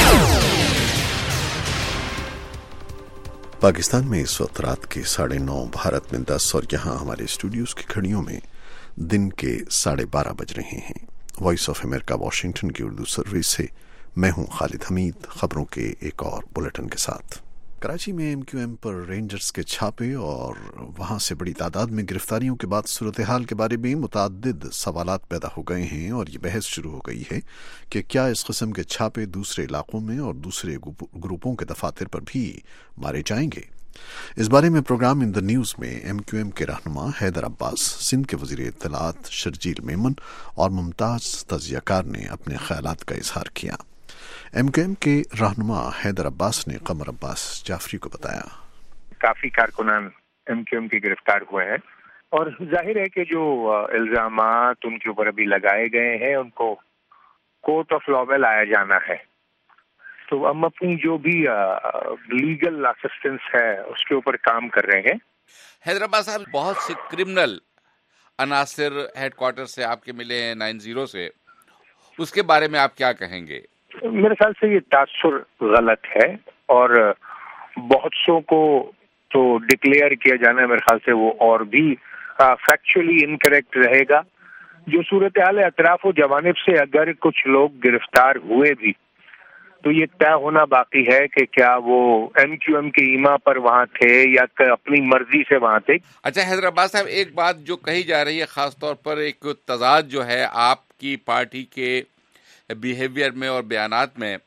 Pakistan میں اس وقت رات کے 9:30، بھارت میں 10 اور یہاں ہمارے اسٹوڈیوز کی گھڑیوں میں دن کے 12:30 بج رہے ہیں۔ وائس آف امریکہ واشنگٹن کی اردو سروس سے میں ہوں خالد حمید، خبروں کے ایک اور بلیٹن کے ساتھ۔ کراچی میں ایم کیو ایم پر رینجرز کے چھاپے اور وہاں سے بڑی تعداد میں گرفتاریوں کے بعد صورتحال کے بارے میں متعدد سوالات پیدا ہو گئے ہیں، اور یہ بحث شروع ہو گئی ہے کہ کیا اس قسم کے چھاپے دوسرے علاقوں میں اور دوسرے گروپوں کے دفاتر پر بھی مارے جائیں گے۔ اس بارے میں پروگرام ان دا نیوز میں ایم کیو ایم کے رہنما حیدر عباس، سندھ کے وزیر اطلاعات شرجیل میمن اور ممتاز تجزیہ کار نے اپنے خیالات کا اظہار کیا۔ ایم کیو ایم کے رہنما حیدر عباس نے قمر عباس جعفری کو بتایا، کافی کارکنان ایم کیو ایم کے گرفتار ہوئے ہیں، اور ظاہر ہے کہ جو الزامات ان کے اوپر ابھی لگائے گئے ہیں ان کو کورٹ آف لا میں لایا جانا ہے۔ تو ہم اپنی جو بھی لیگل اسسٹنس ہے اس کے اوپر کام کر رہے ہیں۔ حیدرآباد صاحب، بہت سے کرمنل عناصر ہیڈ کوارٹر سے آپ کے ملے ہیں 90 سے، اس کے بارے میں آپ کیا کہیں گے؟ میرے خیال سے یہ تاثر غلط ہے، اور بہت سو کو تو ڈکلیئر کیا جانا ہے میرے خیال سے وہ اور بھی فیکچولی انکریکٹ رہے گا۔ جو صورتحال اطراف و جوانب سے اگر کچھ لوگ گرفتار ہوئے بھی تو یہ طے ہونا باقی ہے کہ کیا وہ ایم کیو ایم کے ایما پر وہاں تھے یا اپنی مرضی سے وہاں تھے۔ اچھا حیدرآباد صاحب، ایک بات جو کہی جا رہی ہے خاص طور پر ایک تضاد جو ہے آپ کی پارٹی کے بیہیویئر میں اور بیانات میں،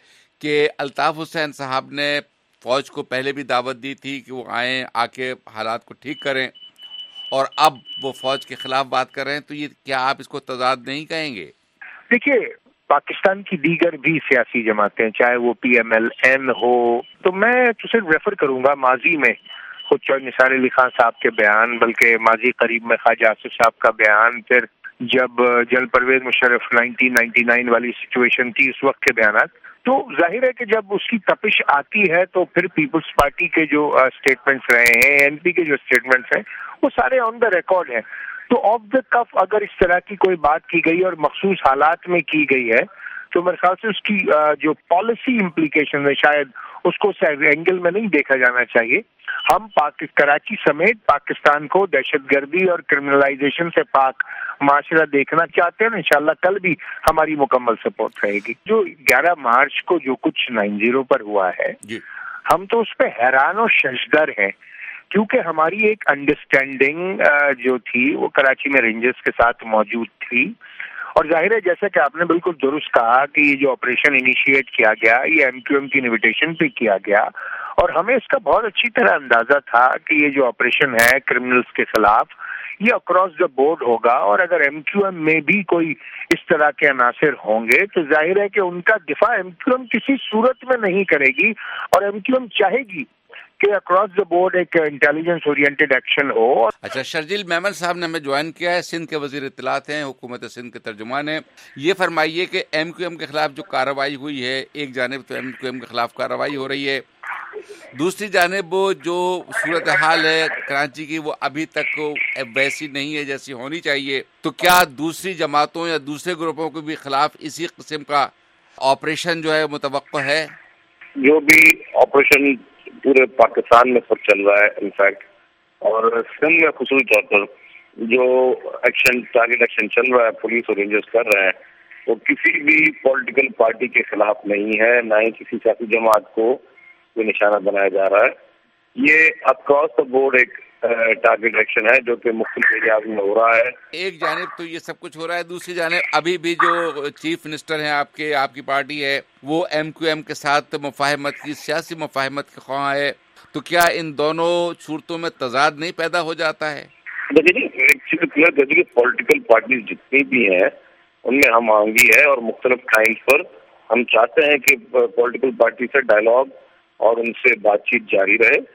کہ الطاف حسین صاحب نے فوج کو پہلے بھی دعوت دی تھی کہ وہ آئیں، آ کے حالات کو ٹھیک کریں، اور اب وہ فوج کے خلاف بات کر رہے ہیں، تو یہ کیا آپ اس کو تضاد نہیں کہیں گے؟ دیکھیے، پاکستان کی دیگر بھی سیاسی جماعتیں، چاہے وہ پی ایم ایل این ہو، تو میں تو صرف ریفر کروں گا ماضی میں خود چوہے نثار علی خان صاحب کے بیان، بلکہ ماضی قریب میں خواجہ آصف صاحب کا بیان، پھر جب جنرل پرویز مشرف 1999 والی سچویشن تھی اس وقت کے بیانات۔ تو ظاہر ہے کہ جب اس کی تپش آتی ہے تو پھر پیپلز پارٹی کے جو اسٹیٹمنٹس رہے ہیں، این پی کے جو اسٹیٹمنٹس ہیں، وہ سارے آن دا ریکارڈ ہیں۔ تو آف دا کف اگر اس طرح کی کوئی بات کی گئی اور مخصوص حالات میں کی گئی ہے تو میرے خیال سے اس کی جو پالیسی امپلیکیشن ہے شاید اس کو اینگل میں نہیں دیکھا جانا چاہیے۔ ہم کراچی سمیت پاکستان کو دہشت گردی اور کرمنلائزیشن سے پاک معاشرہ دیکھنا چاہتے ہیں، انشاءاللہ کل بھی ہماری مکمل سپورٹ رہے گی۔ جو 11 مارچ کو جو کچھ 90 پر ہوا ہے، ہم تو اس پہ حیران و ششدر ہیں، کیونکہ ہماری ایک انڈرسٹینڈنگ جو تھی وہ کراچی میں رینجرز کے ساتھ موجود تھی، اور ظاہر ہے جیسا کہ آپ نے بالکل درست کہا کہ یہ جو آپریشن انیشیٹ کیا گیا یہ ایم کیو ایم کی انویٹیشن پہ کیا گیا، اور ہمیں اس کا بہت اچھی طرح اندازہ تھا کہ یہ جو آپریشن ہے کرمنلز کے خلاف یہ اکراس دا بورڈ ہوگا، اور اگر ایم کیو ایم میں بھی کوئی اس طرح کے عناصر ہوں گے تو ظاہر ہے کہ ان کا دفاع ایم کیو ایم کسی صورت میں نہیں کرے گی، اور ایم کیو ایم چاہے گی کہ اکراس دا بورڈ ایک انٹیلیجنس اورینٹڈ ایکشن ہو۔ اچھا، شرجیل میمن صاحب نے ہمیں جوائن کیا ہے، سندھ کے وزیر اطلاعات ہیں، حکومت سندھ کے ترجمان ہیں۔ یہ فرمائیے کہ ایم کیو ایم کے خلاف جو کارروائی ہوئی ہے، ایک جانب تو ایم کیو ایم کے خلاف کارروائی ہو رہی ہے، دوسری جانب وہ جو صورتحال ہے کراچی کی وہ ابھی تک ویسی نہیں ہے جیسی ہونی چاہیے، تو کیا دوسری جماعتوں یا دوسرے گروپوں کے بھی خلاف اسی قسم کا آپریشن جو ہے متوقع ہے؟ جو بھی آپریشن پورے پاکستان میں سب چل رہا ہے انفیکٹ، اور سندھ میں خصوصی طور پر جو ایکشن ٹارگیٹ ایکشن چل رہا ہے پولیس اور رینجرز کر رہے ہیں، وہ کسی بھی پولیٹیکل پارٹی کے خلاف نہیں ہے، نہ ہی کسی سیاسی جماعت کو کوئی نشانہ بنایا جا رہا ہے۔ یہ اکراس دا بورڈ ایک ٹارگیٹ ایکشن ہے جو کہ مختلف ایریاز میں ہو رہا ہے۔ ایک جانب تو یہ سب کچھ ہو رہا ہے، دوسری جانب ابھی بھی جو چیف منسٹر ہیں آپ کی پارٹی ہے وہ ایم کیو ایم کے ساتھ مفاہمت کی، سیاسی مفاہمت کے خواہاں ہے، تو کیا ان دونوں صورتوں میں تضاد نہیں پیدا ہو جاتا ہے؟ دیکھیے، ایک چیز کلیئر کر دیجیے، پولیٹیکل پارٹیز جتنی بھی ہیں ان میں ہم آہنگی ہے، اور مختلف ٹائمز پر ہم چاہتے ہیں کہ پولیٹیکل پارٹی سے ڈائلاگ اور ان سے بات چیت جاری رہے،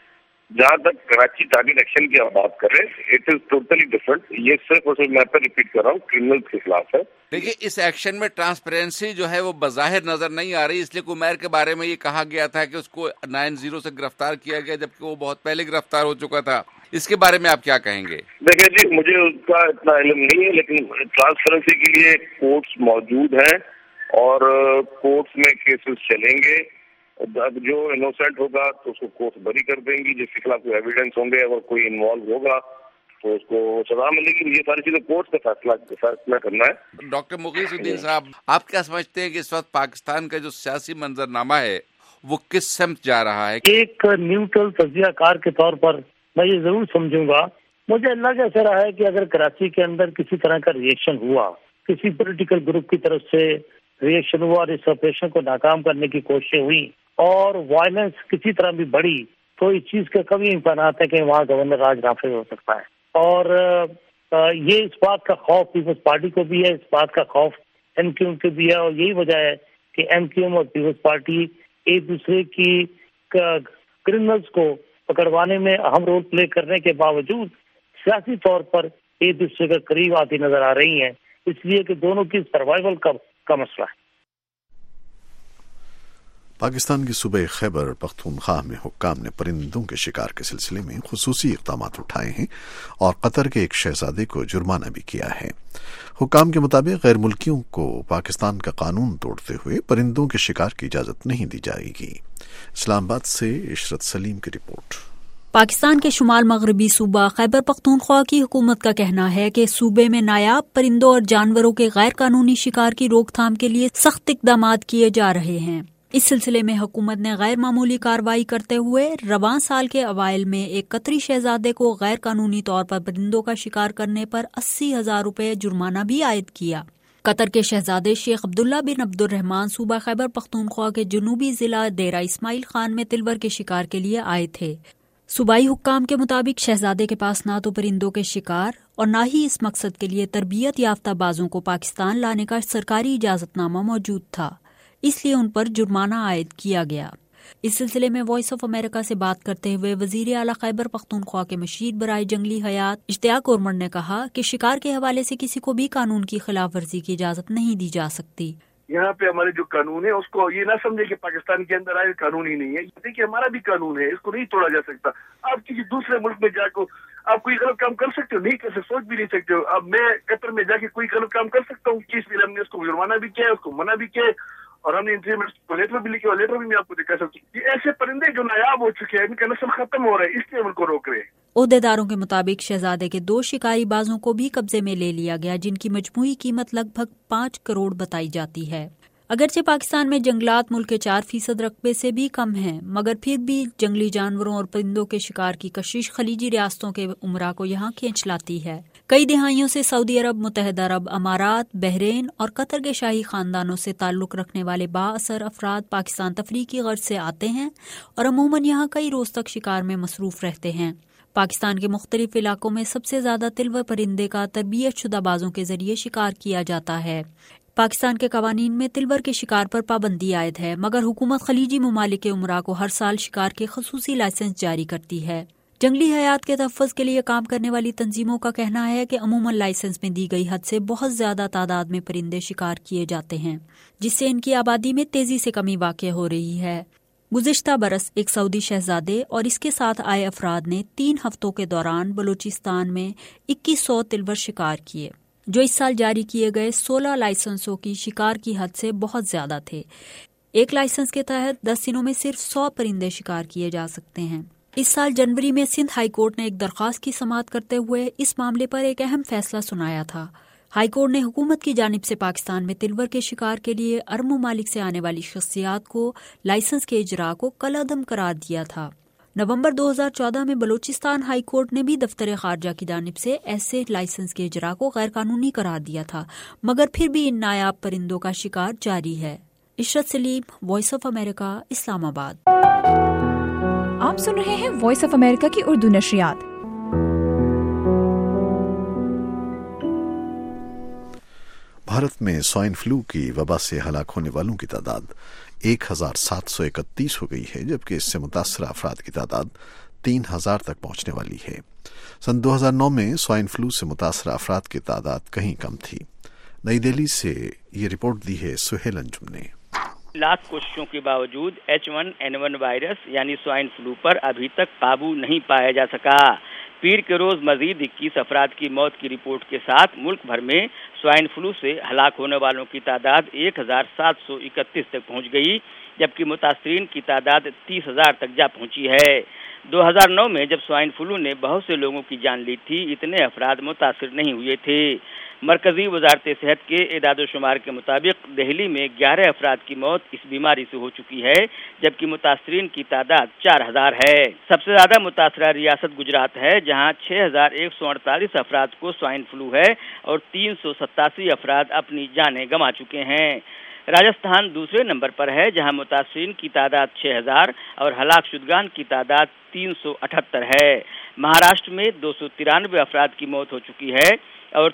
جہاں تک کراچی ٹارگیٹ ایکشن کی آپ بات کر رہے ہیں، اٹ از ٹوٹلی ڈفرنٹ. یہ صرف اور صرف میں پہ ریپیٹ کر رہا ہوں کرمنل کے خلاف ہے. دیکھیے اس ایکشن میں ٹرانسپیرنسی جو ہے وہ بظاہر نظر نہیں آ رہی، اس لیے عمیر کے بارے میں یہ کہا گیا تھا کہ اس کو 90 سے گرفتار کیا گیا جبکہ وہ بہت پہلے گرفتار ہو چکا تھا. اس کے بارے میں آپ کیا کہیں گے؟ دیکھیں جی، مجھے اس کا اتنا علم نہیں ہے، لیکن ٹرانسپیرنسی کے لیے کورٹس موجود ہیں اور کورٹس میں کیسز چلیں گے. جو انوسینٹ ہوگا تو اس کو کورٹ بری کر دیں گی، جس کے خلاف کوئی ایویڈنس ہوں گے، اگر کوئی انوالو ہوگا تو اس کو سزا ملے گی. یہ ساری چیزیں کورٹ کا فیصلہ کرنا ہے. ڈاکٹر مغیث الدین صاحب، آپ کیا سمجھتے ہیں کہ اس وقت پاکستان کا جو سیاسی منظرنامہ ہے وہ کس سمت جا رہا ہے؟ ایک نیوٹرل تجزیہ کار کے طور پر میں یہ ضرور سمجھوں گا، مجھے اللہ کا ایسا رہا ہے کہ اگر کراچی کے اندر کسی طرح کا ریئیکشن ہوا، کسی پولیٹیکل گروپ کی طرف سے ریئیکشن ہوا اور اس آپریشن کو ناکام کرنے کی کوششیں ہوئی اور وائلنس کسی طرح بھی بڑھی، تو اس چیز کے کبھی امکانات ہے کہ وہاں گورنر راج نافذ ہو سکتا ہے. اور یہ اس بات کا خوف پیپلز پارٹی کو بھی ہے، اس بات کا خوف ایم کیو ایم کو بھی ہے، اور یہی وجہ ہے کہ ایم کیو ایم اور پیپلز پارٹی ایک دوسرے کی کرمنلز کو پکڑوانے میں اہم رول پلے کرنے کے باوجود سیاسی طور پر ایک دوسرے کے قریب آتی نظر آ رہی ہیں، اس لیے کہ دونوں کی سروائیول کا مسئلہ ہے. پاکستان کی صوبہ خیبر پختونخوا میں حکام نے پرندوں کے شکار کے سلسلے میں خصوصی اقدامات اٹھائے ہیں اور قطر کے ایک شہزادے کو جرمانہ بھی کیا ہے. حکام کے مطابق غیر ملکیوں کو پاکستان کا قانون توڑتے ہوئے پرندوں کے شکار کی اجازت نہیں دی جائے گی. اسلام آباد سے عشرت سلیم کی رپورٹ. پاکستان کے شمال مغربی صوبہ خیبر پختونخوا کی حکومت کا کہنا ہے کہ صوبے میں نایاب پرندوں اور جانوروں کے غیر قانونی شکار کی روک تھام کے لیے سخت اقدامات کیے جا رہے ہیں. اس سلسلے میں حکومت نے غیر معمولی کارروائی کرتے ہوئے رواں سال کے اوائل میں ایک قطری شہزادے کو غیر قانونی طور پر پرندوں کا شکار کرنے پر 80,000 روپے جرمانہ بھی عائد کیا. قطر کے شہزادے شیخ عبداللہ بن عبد الرحمان صوبہ خیبر پختونخوا کے جنوبی ضلع ڈیرہ اسماعیل خان میں تلور کے شکار کے لیے آئے تھے. صوبائی حکام کے مطابق شہزادے کے پاس نہ تو پرندوں کے شکار اور نہ ہی اس مقصد کے لیے تربیت یافتہ بازوں کو پاکستان لانے کا سرکاری اجازت نامہ موجود تھا، اس لیے ان پر جرمانہ عائد کیا گیا. اس سلسلے میں وائس آف امریکہ سے بات کرتے ہوئے وزیر اعلیٰ خیبر پختونخوا کے مشیر برائے جنگلی حیات اشتیاق اورمر نے کہا کہ شکار کے حوالے سے کسی کو بھی قانون کی خلاف ورزی کی اجازت نہیں دی جا سکتی. یہاں پہ ہمارے جو قانون ہے اس کو یہ نہ سمجھے کہ پاکستان کے اندر آئے قانون ہی نہیں ہے. دیکھیے ہمارا بھی قانون ہے، اس کو نہیں توڑا جا سکتا. آپ کسی دوسرے ملک میں جا کو آپ کوئی غلط کام کر سکتے ہو؟ نہیں کر سکتے، سوچ بھی نہیں سکتے ہو. اب میں قطر میں جا کے کوئی غلط کام کر سکتا ہوں؟ کس لیے ہم نے اس کو جرمانہ بھی کیا ہے، اس کو منع بھی کیا ہے، اور ہم نے لیٹر بھی لکھے، اور لیٹر بھی میں آپ کو دکھا سکتا ہوں. یہ ایسے پرندے جو نایاب ہو چکے ہیں، ان کا نسل ختم ہو رہا ہے، اس لیے ہم ان کو روک رہے ہیں. عہدیداروں کے مطابق شہزادے کے 2 شکاری بازوں کو بھی قبضے میں لے لیا گیا، جن کی مجموعی قیمت لگ بھگ 5 کروڑ بتائی جاتی ہے. اگرچہ پاکستان میں جنگلات ملک کے 4% رقبے سے بھی کم ہیں، مگر پھر بھی جنگلی جانوروں اور پرندوں کے شکار کی کشش خلیجی ریاستوں کے عمرہ کو یہاں کھینچ لاتی ہے. کئی دہائیوں سے سعودی عرب، متحدہ عرب امارات، بحرین اور قطر کے شاہی خاندانوں سے تعلق رکھنے والے با اثر افراد پاکستان تفریح کی غرض سے آتے ہیں اور عموماً یہاں کئی روز تک شکار میں مصروف رہتے ہیں. پاکستان کے مختلف علاقوں میں سب سے زیادہ تلور پرندے کا تربیت شدہ بازوں کے ذریعے شکار کیا جاتا ہے. پاکستان کے قوانین میں تلور کے شکار پر پابندی عائد ہے، مگر حکومت خلیجی ممالک کے عمرا کو ہر سال شکار کے خصوصی لائسنس جاری کرتی ہے. جنگلی حیات کے تحفظ کے لیے کام کرنے والی تنظیموں کا کہنا ہے کہ عموماً لائسنس میں دی گئی حد سے بہت زیادہ تعداد میں پرندے شکار کیے جاتے ہیں، جس سے ان کی آبادی میں تیزی سے کمی واقع ہو رہی ہے. گزشتہ برس ایک سعودی شہزادے اور اس کے ساتھ آئے افراد نے 3 ہفتوں کے دوران بلوچستان میں 2100 تلور شکار کیے، جو اس سال جاری کیے گئے 16 لائسنسوں کی شکار کی حد سے بہت زیادہ تھے. ایک لائسنس کے تحت 10 دنوں میں صرف 100 پرندے شکار کیے جا سکتے ہیں. اس سال جنوری میں سندھ ہائی کورٹ نے ایک درخواست کی سماعت کرتے ہوئے اس معاملے پر ایک اہم فیصلہ سنایا تھا. ہائی کورٹ نے حکومت کی جانب سے پاکستان میں تلور کے شکار کے لیے عرب ممالک سے آنے والی شخصیات کو لائسنس کے اجراء کو کالعدم قرار دیا تھا. نومبر 2014 میں بلوچستان ہائی کورٹ نے بھی دفتر خارجہ کی جانب سے ایسے لائسنس کے اجراء کو غیر قانونی قرار دیا تھا، مگر پھر بھی ان نایاب پرندوں کا شکار جاری ہے. عشرت سلیم، وائس آف امریکہ، اسلام آباد. آپ سن رہے ہیں وائس آف امریکہ کی اردو نشریات. بھارت میں سوائن فلو کی وبا سے ہلاک ہونے والوں کی تعداد 1731 ہو گئی ہے، جبکہ اس سے متاثرہ افراد کی تعداد 3,000 तक पहुंचने वाली है। सन 2009 में स्वाइन फ्लू से मुतासर अफराद की तादाद कहीं कम थी। नई दिल्ली से ये रिपोर्ट दी है सुहेल अंजुम ने। लाख कोशिशों के बावजूद H1N1 वायरस यानी स्वाइन फ्लू पर अभी तक काबू नहीं पाया जा सका। पीर के रोज मजीद 21 अफराद की मौत की रिपोर्ट के साथ मुल्क भर में स्वाइन फ्लू से हलाक होने वालों की तादाद 1,731 तक पहुंच गई, जबकि मुतासरीन की तादाद 30,000 तक जा पहुंची है। 2009 में जब स्वाइन फ्लू ने बहुत से लोगों की जान ली थी, इतने अफराद मुतासिर नहीं हुए थे। मरकजी वजारत सेहत के एदाद-ओ-शुमार के मुताबिक दिल्ली में 11 अफराद की मौत इस बीमारी से हो चुकी है, जबकि मुतासरीन की तादाद 4,000 है। सबसे ज्यादा मुतासरा रियासत गुजरात है, जहां 6,148 अफराद को स्वाइन फ्लू है और 387 अफराद अपनी जानें गंवा चुके हैं। राजस्थान दूसरे नंबर पर है, जहां मुतासरीन की तादाद 6,000 और हलाक शुदगान की तादाद 378 है। महाराष्ट्र में 293 अफराद की मौत हो चुकी है और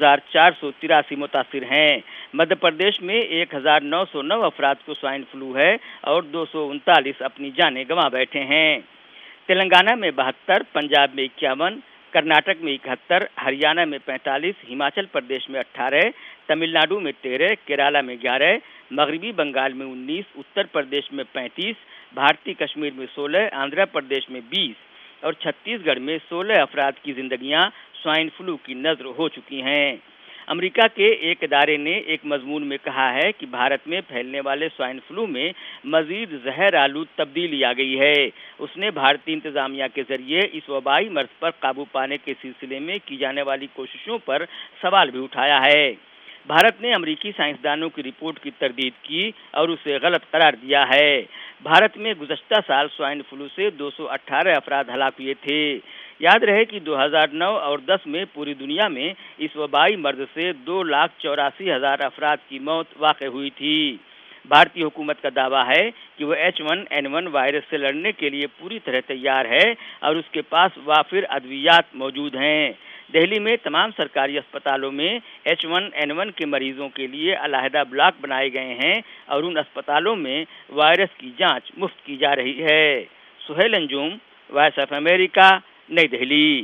3,483 मुतासिर हैं। मध्य प्रदेश में 1,909 अफराद को स्वाइन फ्लू है और 239 अपनी जानें गंवा बैठे हैं। तेलंगाना में 72, पंजाब में 51, कर्नाटक में 71, हरियाणा में 45, हिमाचल प्रदेश में 18, तमिलनाडु में 13, केरला में 11, मगरबी बंगाल में 19, उत्तर प्रदेश में 35, भारतीय कश्मीर में 16, आंध्र प्रदेश में 20 और छत्तीसगढ़ में 16 अफराद की जिंदगियां स्वाइन फ्लू की नजर हो चुकी हैं। अमेरिका के एक इदारे ने एक मजमून में कहा है कि भारत में फैलने वाले स्वाइन फ्लू में मजीद जहर आलूद तब्दीली आ गई है। उसने भारतीय इंतजामिया के जरिए इस वबाई मर्ज पर काबू पाने के सिलसिले में की जाने वाली कोशिशों पर सवाल भी उठाया है। भारत ने अमेरिकी साइंसदानों की रिपोर्ट की तरदीद की और उसे गलत करार दिया है। भारत में गुज़श्ता साल स्वाइन फ्लू से 218 अफराद हलाक हुए थे। याद रहे कि 2009 और 10 में पूरी दुनिया में इस वबाई मर्ज से 2,84,000 अफराद की मौत वाक़ हुई थी। भारतीय हुकूमत का दावा है कि वह H1N1 वायरस से लड़ने के लिए पूरी तरह तैयार है और उसके पास वाफिर अद्वियात मौजूद हैं। दिल्ली में तमाम सरकारी अस्पतालों में H1N1 के मरीजों के लिए अलहदा ब्लॉक बनाए गए हैं और उन अस्पतालों में वायरस की जांच मुफ्त की जा रही है। Suhail Anjum, voice of America, Nai Delhi.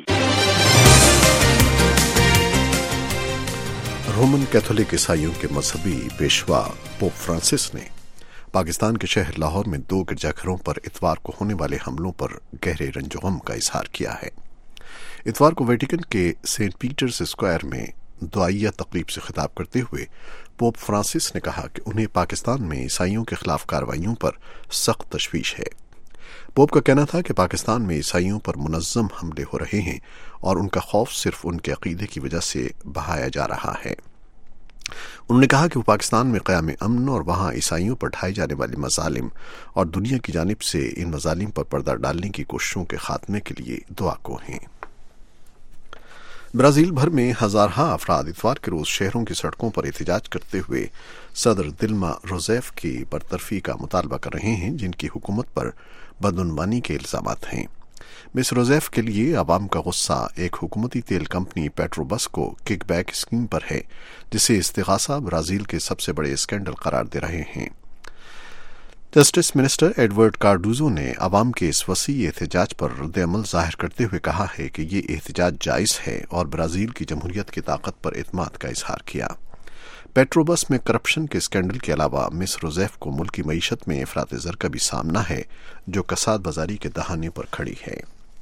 Roman Catholic ईसाइयों के मजहबी पेशवा पोप फ्रांसिस ने पाकिस्तान के शहर लाहौर में 2 गिरजाघरों पर इतवार को होने वाले हमलों पर गहरे रंजो-गम का इजहार किया है। इतवार को वेटिकन के सेंट पीटर्स स्क्वायर में दुआइया तकरीब से खिताब करते हुए पोप फ्रांसिस ने कहा कि उन्हें पाकिस्तान में ईसाइयों के खिलाफ कार्रवाइयों पर सख्त तशवीश है। पोप का कहना था कि पाकिस्तान में ईसाइयों पर मुनज़्ज़म हमले हो रहे हैं और उनका खौफ सिर्फ उनके अकीदे की वजह से बहाया जा रहा है। उन्होंने कहा कि वो पाकिस्तान में क़याम अमन और वहां ईसाइयों पर ढाए जाने वाले मज़ालिम और दुनिया की जानिब से इन मज़ालिम पर पर्दा डालने की कोशिशों के खात्मे के लिए दुआ को हैं। ब्राजील भर में हजारहा अफराद इतवार के रोज शहरों की सड़कों पर एहतजाज करते हुए सदर दिल्मा रोज़ेफ की बरतरफी का मुतालबा कर रहे हैं, जिनकी हुकूमत पर बदउनवानी के इल्जामात हैं। मिस रोज़ेफ के लिए आवाम का गुस्सा एक हुकूमती तेल कंपनी पेट्रोबस को किकबैक स्कीम पर है, जिसे इस्तिगासा ब्राजील के सबसे बड़े स्कैंडल करार दे रहे हैं। जस्टिस मिनिस्टर एडवर्ड कार्डोजो ने आवाम के इस वसी एहतजाज पर रद्द-ए-अमल जाहिर करते हुए कहा है कि ये एहतजाज जायज़ है और ब्राजील की जमहूरियत की ताकत पर इत्मीनान का इजहार किया। पेट्रोबस में करप्शन के स्कैंडल के अलावा मिस रोज़ेफ को मुल्की मईशत में इफरात ज़र का भी सामना है, जो कसाद बाजारी के दहाने पर खड़ी है।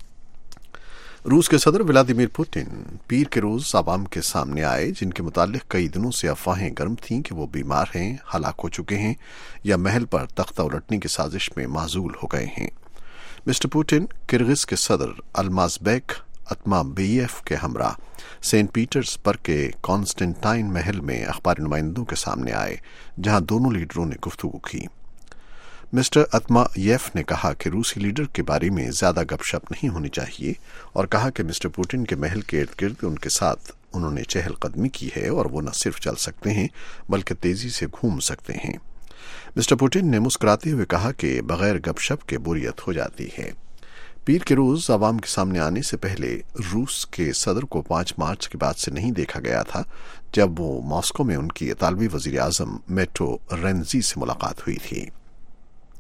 रूस के सदर व्लादिमीर पुतिन पीर के रोज आवाम के सामने आए, जिनके मुतालिक कई दिनों से अफवाहें गर्म थीं कि वो बीमार हैं, हलाक हो चुके हैं या महल पर तख्ता उलटने की साजिश में माजूल हो गए हैं। मिस्टर पुतिन किर्गिज के सदर अल्माज़बेक अतमाबेयेव के हमरा सेंट पीटर्सबर्ग के कॉन्स्टेंटाइन महल में अखबारी नुमाइंदों के सामने आए, जहां दोनों लीडरों ने गुफ्तगू की। मिस्टर अतमायेव ने कहा कि रूसी लीडर के बारे में ज्यादा गपशप नहीं होनी चाहिए और कहा कि मिस्टर पुतिन के महल के इर्द गिर्द उनके साथ उन्होंने चहलकदमी की है और वो न सिर्फ चल सकते हैं बल्कि तेजी से घूम सकते हैं। मिस्टर पुतिन ने मुस्कुराते हुए कहा कि बगैर गपशप के बोरियत हो जाती है। पीर के रोज आवाम के सामने आने से पहले रूस के सदर को 5 मार्च के बाद से नहीं देखा गया था, जब वो मॉस्को में उनकी इतालवी वजीर आजम मेट्रो रेनजी से मुलाकात हुई थी।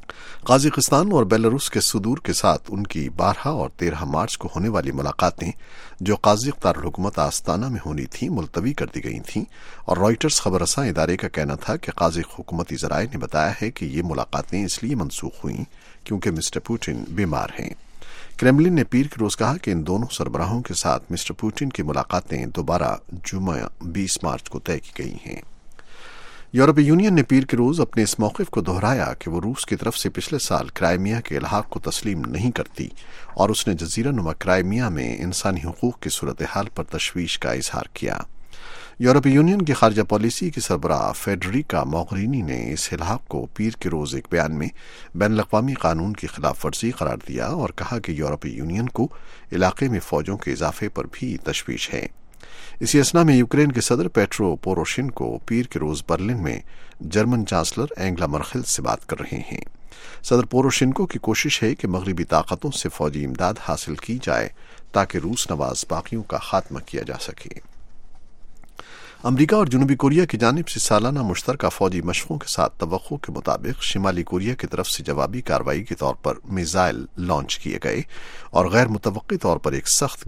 قازقستان اور بیلاروس کے صدور کے ساتھ ان کی 12 اور 13 مارچ کو ہونے والی ملاقاتیں جو قازق دارالحکومت آستانہ میں ہونی تھیں ملتوی کر دی گئی تھیں، اور رائٹرز خبر رساں ادارے کا کہنا تھا کہ قازق حکومتی ذرائع نے بتایا ہے کہ یہ ملاقاتیں اس لیے منسوخ ہوئیں کیونکہ مسٹر پوٹن بیمار ہیں۔ کرملن نے پیر کے روز کہا کہ ان دونوں سربراہوں کے ساتھ مسٹر پوٹن کی ملاقاتیں دوبارہ جمعہ 20 مارچ کو طے کی گئی ہیں۔ یورپی یونین نے پیر کے روز اپنے اس موقف کو دہرایا کہ وہ روس کی طرف سے پچھلے سال کرائمیا کے الحاق کو تسلیم نہیں کرتی، اور اس نے جزیرہ نما کرائمیا میں انسانی حقوق کی صورتحال پر تشویش کا اظہار کیا۔ یورپی یونین کی خارجہ پالیسی کی سربراہ فیڈریکا موغرینی نے اس الحاق کو پیر کے روز ایک بیان میں بین الاقوامی قانون کی خلاف ورزی قرار دیا اور کہا کہ یورپی یونین کو علاقے میں فوجوں کے اضافے پر بھی تشویش ہے۔ اسی اثنا میں یوکرین کے صدر پیٹرو پوروشینکو پیر کے روز برلن میں جرمن چانسلر اینگلا مرکل سے بات کر رہے ہیں۔ صدر پوروشینکو کی کوشش ہے کہ مغربی طاقتوں سے فوجی امداد حاصل کی جائے تاکہ روس نواز باغیوں کا خاتمہ کیا جا سکے۔ امریکہ اور جنوبی کوریا کی جانب سے سالانہ مشترکہ فوجی مشقوں کے ساتھ توقع کے مطابق شمالی کوریا کی طرف سے جوابی کارروائی کے طور پر میزائل لانچ کیے گئے، اور غیر متوقع طور پر ایک سخت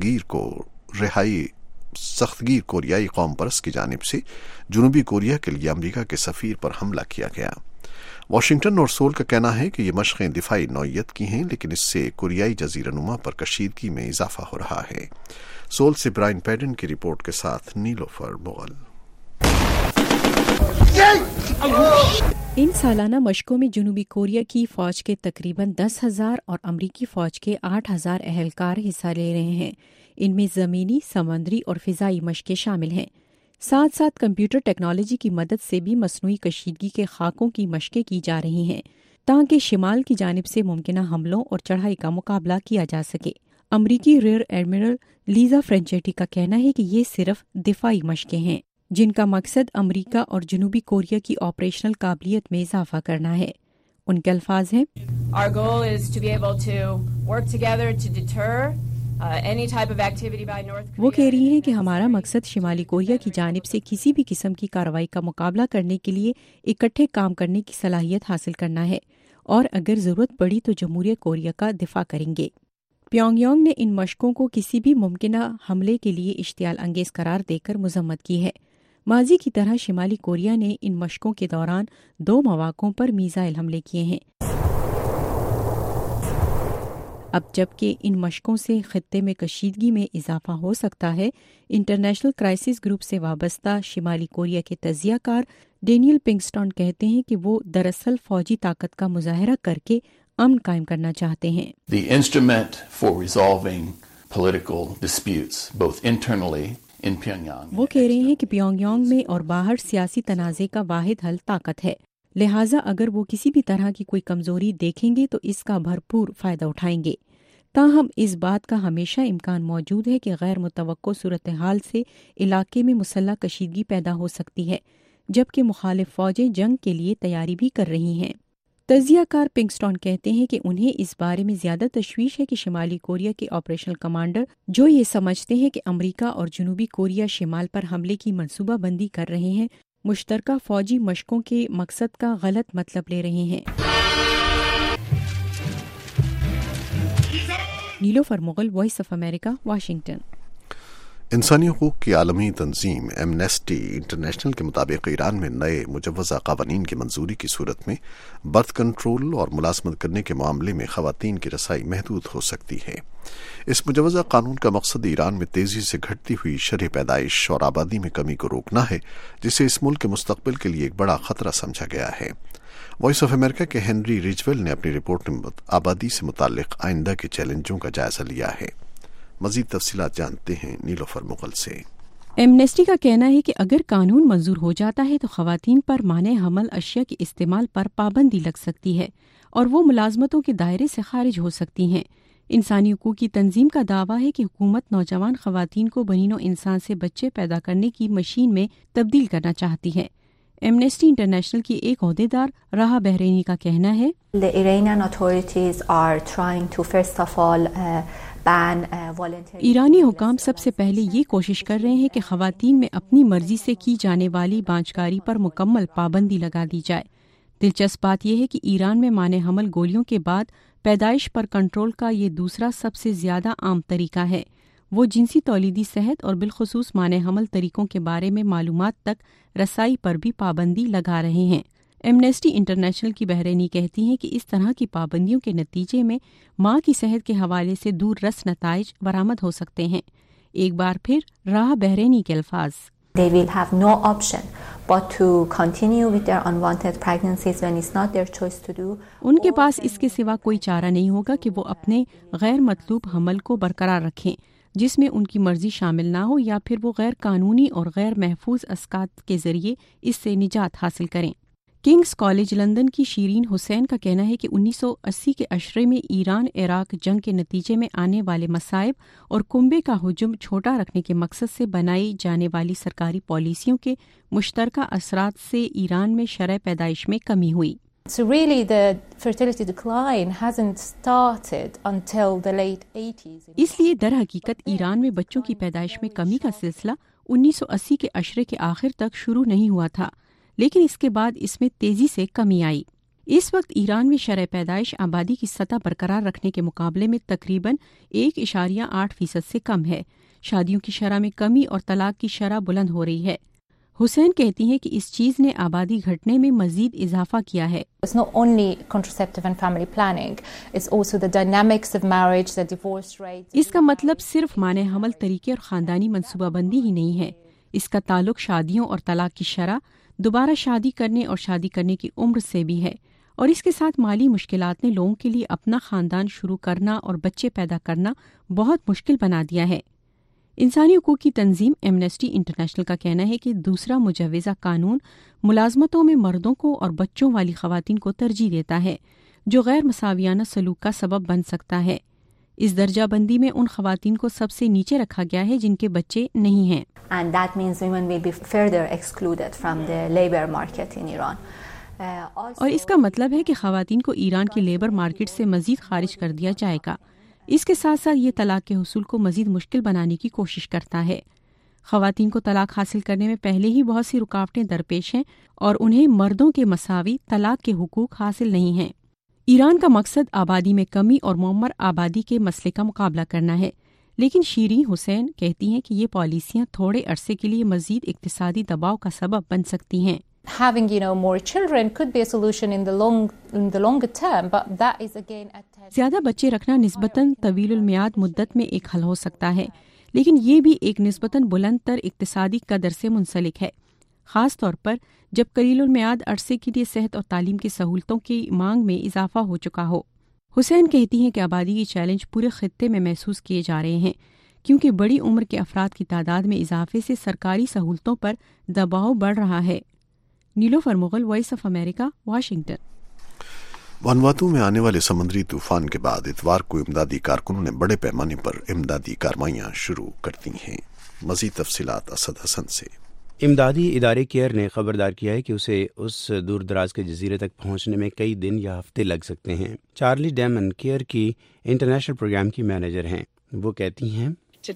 گیر کوریائی قوم پرست کی جانب سے جنوبی کوریا کے لیے امریکہ کے سفیر پر حملہ کیا گیا۔ واشنگٹن اور سول کا کہنا ہے کہ یہ مشقیں دفاعی نوعیت کی ہیں، لیکن اس سے کوریائی جزیرہ نما پر کشیدگی میں اضافہ ہو رہا ہے۔ سول سے برائن پیڈن کی رپورٹ کے ساتھ نیلوفر مغل۔ ان سالانہ مشقوں میں جنوبی کوریا کی فوج کے تقریباً 10,000 اور امریکی فوج کے 8,000 اہلکار حصہ لے رہے ہیں۔ ان میں زمینی، سمندری اور فضائی مشقیں شامل ہیں۔ ساتھ ساتھ کمپیوٹر ٹیکنالوجی کی مدد سے بھی مصنوعی کشیدگی کے خاکوں کی مشقیں کی جا رہی ہیں تاکہ شمال کی جانب سے ممکنہ حملوں اور چڑھائی کا مقابلہ کیا جا سکے۔ امریکی ریئر ایڈمرل لیزا فرینچیٹی کا کہنا ہے کہ یہ صرف دفاعی مشقیں ہیں جن کا مقصد امریکہ اور جنوبی کوریا کی آپریشنل قابلیت میں اضافہ کرنا ہے۔ ان کے الفاظ ہیں، Our goal is to be able to work together to deter any type of activity by North Korea. وہ کہہ رہی ہیں کہ ہمارا مقصد شمالی کوریا کی جانب سے کسی بھی قسم کی کارروائی کا مقابلہ کرنے کے لیے اکٹھے کام کرنے کی صلاحیت حاصل کرنا ہے، اور اگر ضرورت پڑی تو جمہوریہ کوریا کا دفاع کریں گے۔ پیونگ یانگ نے ان مشقوں کو کسی بھی ممکنہ حملے کے لیے اشتعال انگیز قرار دے کر مذمت کی ہے۔ ماضی کی طرح شمالی کوریا نے ان مشقوں کے دوران 2 مواقعوں پر میزائل حملے کیے ہیں۔ اب جبکہ ان مشقوں سے خطے میں کشیدگی میں اضافہ ہو سکتا ہے، انٹرنیشنل کرائسس گروپ سے وابستہ شمالی کوریا کے تجزیہ کار ڈینیل پنگسٹون کہتے ہیں کہ وہ دراصل فوجی طاقت کا مظاہرہ کر کے امن قائم کرنا چاہتے ہیں۔ The instrument for resolving political disputes, both internally in Pyongyang. وہ کہہ رہے ہیں کہ پیونگ یانگ میں اور باہر سیاسی تنازع کا واحد حل طاقت ہے، لہٰذا اگر وہ کسی بھی طرح کی کوئی کمزوری دیکھیں گے تو اس کا بھرپور فائدہ اٹھائیں گے۔ تاہم اس بات کا ہمیشہ امکان موجود ہے کہ غیر متوقع صورتحال سے علاقے میں مسلح کشیدگی پیدا ہو سکتی ہے، جبکہ مخالف فوجیں جنگ کے لیے تیاری بھی کر رہی ہیں۔ تجزیہ کار پنگسٹون کہتے ہیں کہ انہیں اس بارے میں زیادہ تشویش ہے کہ شمالی کوریا کے آپریشنل کمانڈر جو یہ سمجھتے ہیں کہ امریکہ اور جنوبی کوریا شمال پر حملے کی منصوبہ بندی کر رہے ہیں، مشترکہ فوجی مشقوں کے مقصد کا غلط مطلب لے رہے ہیں۔ Nilofar Mughal, voice of America, Washington. انسانی حقوق کی عالمی تنظیم ایمنسٹی انٹرنیشنل کے مطابق ایران میں نئے مجوزہ قوانین کی منظوری کی صورت میں برتھ کنٹرول اور ملازمت کرنے کے معاملے میں خواتین کی رسائی محدود ہو سکتی ہے۔ اس مجوزہ قانون کا مقصد ایران میں تیزی سے گھٹتی ہوئی شرح پیدائش اور آبادی میں کمی کو روکنا ہے، جسے اس ملک کے مستقبل کے لیے ایک بڑا خطرہ سمجھا گیا ہے۔ وائس آف امریکہ کے ہنری ریجویل نے اپنی رپورٹ میں آبادی سے متعلق آئندہ کے چیلنجوں کا جائزہ لیا ہے۔ مزید تفصیلات جانتے ہیں نیلوفر مغل سے۔ ایمنسٹی کا کہنا ہے کہ اگر قانون منظور ہو جاتا ہے تو خواتین پر مانع حمل اشیاء کے استعمال پر پابندی لگ سکتی ہے اور وہ ملازمتوں کے دائرے سے خارج ہو سکتی ہیں۔ انسانی حقوق کی تنظیم کا دعویٰ ہے کہ حکومت نوجوان خواتین کو بنین و انسان سے بچے پیدا کرنے کی مشین میں تبدیل کرنا چاہتی ہے۔ ایمنسٹی انٹرنیشنل کی ایک عہدیدار راہا بحرینی کا کہنا ہے، The Iranian authorities are trying to first of all ban voluntary. ایرانی حکام سب سے پہلے یہ کوشش کر رہے ہیں کہ خواتین میں اپنی مرضی سے کی جانے والی بانجھکاری پر مکمل پابندی لگا دی جائے دلچسپ بات یہ ہے کہ ایران میں مانع حمل گولیوں کے بعد پیدائش پر کنٹرول کا یہ دوسرا سب سے زیادہ عام طریقہ ہے۔ وہ جنسی تولیدی صحت اور بالخصوص مانع حمل طریقوں کے بارے میں معلومات تک رسائی پر بھی پابندی لگا رہے ہیں۔ ایمنیسٹی انٹرنیشنل کی بحرینی کہتی ہیں کہ اس طرح کی پابندیوں کے نتیجے میں ماں کی صحت کے حوالے سے دور رس نتائج برآمد ہو سکتے ہیں۔ ایک بار پھر راہ بحرینی کے الفاظ، They will have no option but to continue with their unwanted pregnancies when it's not their choice to do. ان کے پاس اس کے سوا کوئی چارہ نہیں ہوگا کہ وہ اپنے غیر مطلوب حمل کو برقرار رکھیں جس میں ان کی مرضی شامل نہ ہو، یا پھر وہ غیر قانونی اور غیر محفوظ اسقاط کے ذریعے اس سے نجات حاصل کریں۔ کنگز کالج لندن کی شیرین حسین کا کہنا ہے کہ 1980 کے عشرے میں ایران عراق جنگ کے نتیجے میں آنے والے مصائب اور کنبے کا حجم چھوٹا رکھنے کے مقصد سے بنائی جانے والی سرکاری پالیسیوں کے مشترکہ اثرات سے ایران میں شرح پیدائش میں کمی ہوئی۔ So really the fertility decline hasn't started until the late 80s. اس لیے در حقیقت ایران میں بچوں کی پیدائش میں کمی کا سلسلہ 1980 کے عشرے کے آخر تک شروع نہیں ہوا تھا، لیکن اس کے بعد اس میں تیزی سے کمی آئی۔ اس وقت ایران میں شرح پیدائش آبادی کی سطح برقرار رکھنے کے مقابلے میں تقریباً 1.8% سے کم ہے۔ شادیوں کی شرح میں کمی اور طلاق کی شرح بلند ہو رہی ہے۔ حسین کہتی ہیں کہ اس چیز نے آبادی گھٹنے میں مزید اضافہ کیا ہے۔ It's not only contraceptive and family planning, it's also the dynamics of marriage, the divorce rates. اس کا مطلب صرف مانع حمل طریقے اور خاندانی منصوبہ بندی ہی نہیں ہے، اس کا تعلق شادیوں اور طلاق کی شرح، دوبارہ شادی کرنے اور شادی کرنے کی عمر سے بھی ہے، اور اس کے ساتھ مالی مشکلات نے لوگوں کے لیے اپنا خاندان شروع کرنا اور بچے پیدا کرنا بہت مشکل بنا دیا ہے۔ انسانی حقوق کی تنظیم ایمنیسٹی انٹرنیشنل کا کہنا ہے کہ دوسرا مجوزہ قانون ملازمتوں میں مردوں کو اور بچوں والی خواتین کو ترجیح دیتا ہے، جو غیر مساویانہ سلوک کا سبب بن سکتا ہے۔ اس درجہ بندی میں ان خواتین کو سب سے نیچے رکھا گیا ہے جن کے بچے نہیں ہیں۔ And that means women will be further excluded from the labor market in Iran. اور اس کا مطلب ہے کہ خواتین کو ایران کی لیبر مارکیٹ سے مزید خارج کر دیا جائے گا۔ اس کے ساتھ ساتھ یہ طلاق کے حصول کو مزید مشکل بنانے کی کوشش کرتا ہے۔ خواتین کو طلاق حاصل کرنے میں پہلے ہی بہت سی رکاوٹیں درپیش ہیں اور انہیں مردوں کے مساوی طلاق کے حقوق حاصل نہیں ہیں۔ ایران کا مقصد آبادی میں کمی اور معمر آبادی کے مسئلے کا مقابلہ کرنا ہے، لیکن شیرین حسین کہتی ہیں کہ یہ پالیسیاں تھوڑے عرصے کے لیے مزید اقتصادی دباؤ کا سبب بن سکتی ہیں۔ Having, more children could be a solution in the longer term, but that is again زیادہ بچے رکھنا نسبتاً طویل المعاد مدت میں ایک حل ہو سکتا ہے، لیکن یہ بھی ایک نسبتاً بلند تر اقتصادی قدر سے منسلک ہے، خاص طور پر جب قلیل المعاد عرصے کے لیے صحت اور تعلیم کی سہولتوں کی مانگ میں اضافہ ہو چکا ہو۔ حسین کہتی ہیں کہ آبادی کی چیلنج پورے خطے میں محسوس کیے جا رہے ہیں، کیونکہ بڑی عمر کے افراد کی تعداد میں اضافے سے سرکاری سہولتوں پر دباؤ بڑھ رہا ہے۔ Nilofar Mughal, voice of America, Washington. Vanuatu میں آنے والے سمندری طوفان کے بعد اتوار کو امدادی کارکنوں نے بڑے پیمانے پر امدادی کارروائیاں شروع کر دی ہیں۔ مزید تفصیلات اسد حسن سے۔ امدادی ادارے کیئر نے خبردار کیا ہے کہ اسے اس دور دراز کے جزیرے تک پہنچنے میں کئی دن یا ہفتے لگ سکتے ہیں۔ چارلی ڈیمن کیئر کی انٹرنیشنل پروگرام کی مینیجر ہیں، وہ کہتی ہیں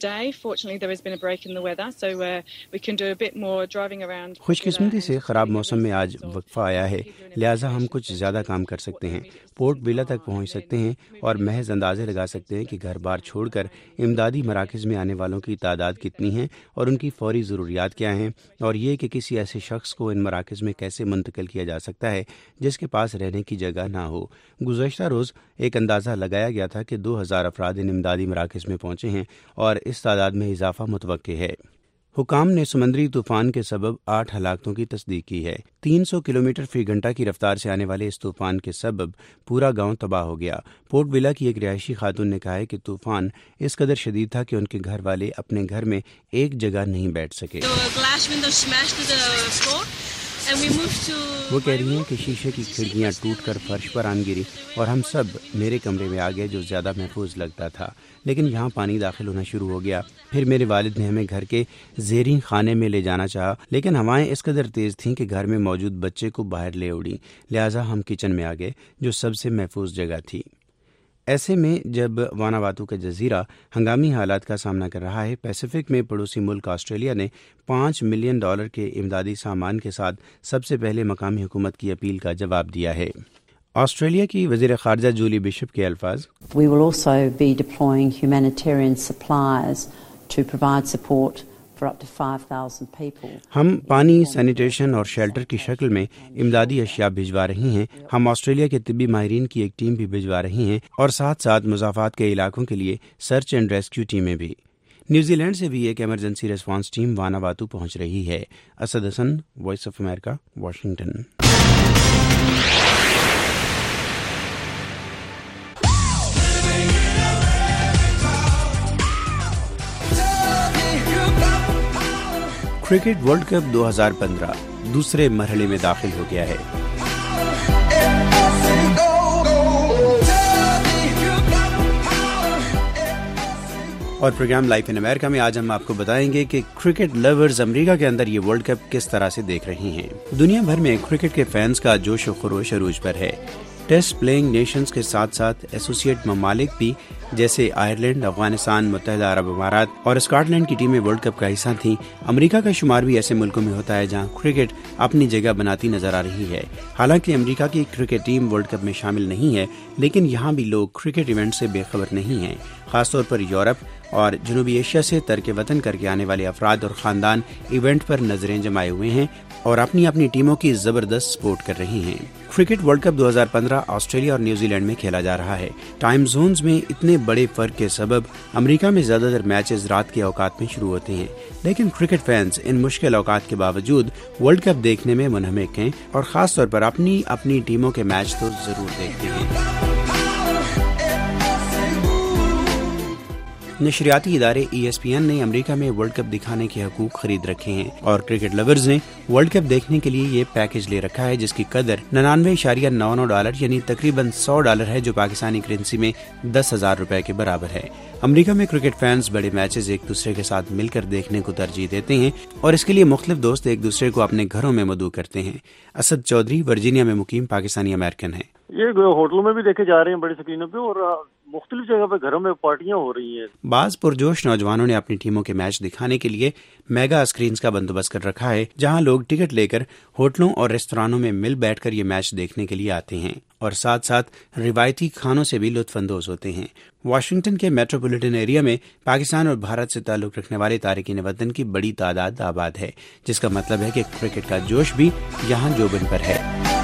خوش قسمتی سے خراب موسم میں آج وقفہ آیا ہے، لہٰذا ہم کچھ زیادہ کام کر سکتے ہیں، پورٹ بیلا تک پہنچ سکتے ہیں اور محض اندازے لگا سکتے ہیں کہ گھر بار چھوڑ کر امدادی مراکز میں آنے والوں کی تعداد کتنی ہے اور ان کی فوری ضروریات کیا ہیں، اور یہ کہ کسی ایسے شخص کو ان مراکز میں کیسے منتقل کیا جا سکتا ہے جس کے پاس رہنے کی جگہ نہ ہو۔ گزشتہ روز ایک اندازہ لگایا گیا تھا کہ 2000 افراد ان امدادی مراکز میں پہنچے ہیں اور اس تعداد میں اضافہ متوقع ہے۔ حکام نے سمندری طوفان کے سبب 8 ہلاکتوں کی تصدیق کی ہے۔ 300 کلومیٹر فی گھنٹہ کی رفتار سے آنے والے اس طوفان کے سبب پورا گاؤں تباہ ہو گیا۔ پورٹ ویلا کی ایک رہائشی خاتون نے کہا ہے کہ طوفان اس قدر شدید تھا کہ ان کے گھر والے اپنے گھر میں ایک جگہ نہیں بیٹھ سکے۔ وہ کہہ رہی ہیں کہ شیشے کی کھڑکیاں ٹوٹ کر فرش پر آن گری اور ہم سب میرے کمرے میں آ گئے جو زیادہ محفوظ لگتا تھا، لیکن یہاں پانی داخل ہونا شروع ہو گیا۔ پھر میرے والد نے ہمیں گھر کے زیریں خانے میں لے جانا چاہا، لیکن ہوائیں اس قدر تیز تھیں کہ گھر میں موجود بچے کو باہر لے اڑیں، لہٰذا ہم کچن میں آ گئے جو سب سے محفوظ جگہ تھی۔ ایسے میں جب وانواتو کا جزیرہ ہنگامی حالات کا سامنا کر رہا ہے، پیسیفک میں پڑوسی ملک آسٹریلیا نے $5 ملین کے امدادی سامان کے ساتھ سب سے پہلے مقامی حکومت کی اپیل کا جواب دیا ہے۔ آسٹریلیا کی وزیر خارجہ جولی بشپ کے الفاظ، We will also be deploying humanitarian supplies to provide support for up to 5,000 people. ہم پانی، سینیٹیشن اور شیلٹر کی شکل میں امدادی اشیاء بھجوا رہی ہیں۔ ہم آسٹریلیا کے طبی ماہرین کی ایک ٹیم بھی بھجوا رہی ہیں اور ساتھ ساتھ مضافات کے علاقوں کے لیے سرچ اینڈ ریسکیو ٹیمیں بھی۔ نیوزی لینڈ سے بھی ایک ایمرجنسی ریسپانس ٹیم وانواتو پہنچ رہی ہے۔ Asad Hasan, voice of America, Washington. Cricket world cup 2015 دوسرے مرحلے میں داخل ہو گیا ہے۔ اور پروگرام لائف ان امریکہ میں آج ہم آپ کو بتائیں گے کہ کرکٹ لورز امریکہ کے اندر یہ ورلڈ کپ کس طرح سے دیکھ رہے ہیں۔ دنیا بھر میں کرکٹ کے فینس کا جوش و خروش عروج پر ہے۔ ٹیسٹ پلینگ نیشنز کے ساتھ ساتھ ایسوسیٹ ممالک بھی جیسے آئرلینڈ، افغانستان، متحدہ عرب امارات اور اسکاٹ لینڈ کی ٹیمیں ورلڈ کپ کا حصہ تھیں۔ امریکہ کا شمار بھی ایسے ملکوں میں ہوتا ہے جہاں کرکٹ اپنی جگہ بناتی نظر آ رہی ہے۔ حالانکہ امریکہ کی کرکٹ ٹیم ورلڈ کپ میں شامل نہیں ہے، لیکن یہاں بھی لوگ کرکٹ ایونٹ سے بے خبر نہیں ہیں۔ خاص طور پر یورپ اور جنوبی ایشیا سے ترک وطن کر کے آنے والے افراد اور خاندان ایونٹ پر نظریں جمائے ہوئے ہیں اور اپنی اپنی ٹیموں کی زبردست سپورٹ کر رہی ہیں۔ کرکٹ ورلڈ کپ 2015 آسٹریلیا اور نیوزی لینڈ میں کھیلا جا رہا ہے۔ ٹائم زونز میں اتنے بڑے فرق کے سبب امریکہ میں زیادہ تر میچز رات کے اوقات میں شروع ہوتے ہیں، لیکن کرکٹ فینس ان مشکل اوقات کے باوجود ورلڈ کپ دیکھنے میں منہمک ہیں اور خاص طور پر اپنی اپنی ٹیموں کے میچ تو ضرور دیکھتے ہیں۔ نشریاتی ادارے ESPN نے امریکہ میں ورلڈ کپ دکھانے کے حقوق خرید رکھے ہیں اور کرکٹ لورز نے ورلڈ کپ دیکھنے کے لیے یہ پیکج لے رکھا ہے جس کی قدر $99.99 یعنی تقریباً $100 ہے، جو پاکستانی کرنسی میں $10,000 کے برابر ہے۔ امریکہ میں کرکٹ فینس بڑے میچز ایک دوسرے کے ساتھ مل کر دیکھنے کو ترجیح دیتے ہیں اور اس کے لیے مختلف دوست ایک دوسرے کو اپنے گھروں میں مدعو کرتے ہیں۔ اسد چودھری ورجینیا میں مقیم پاکستانی امریکن ہیں۔ یہ ہوٹلوں میں بھی دیکھے جا رہے ہیں بڑی اسکرینوں پہ اور مختلف جگہ پہ گھروں میں پارٹیاں ہو رہی ہیں۔ بعض پرجوش نوجوانوں نے اپنی ٹیموں کے میچ دکھانے کے لیے میگا اسکرینز کا بندوبست کر رکھا ہے، جہاں لوگ ٹکٹ لے کر ہوٹلوں اور ریستورانوں میں مل بیٹھ کر یہ میچ دیکھنے کے لیے آتے ہیں اور ساتھ ساتھ روایتی کھانوں سے بھی لطف اندوز ہوتے ہیں۔ واشنگٹن کے میٹروپولیٹن ایریا میں پاکستان اور بھارت سے تعلق رکھنے والے تارکین وطن کی بڑی تعداد آباد ہے، جس کا مطلب ہے کہ کرکٹ کا جوش بھی یہاں جوبن پر ہے۔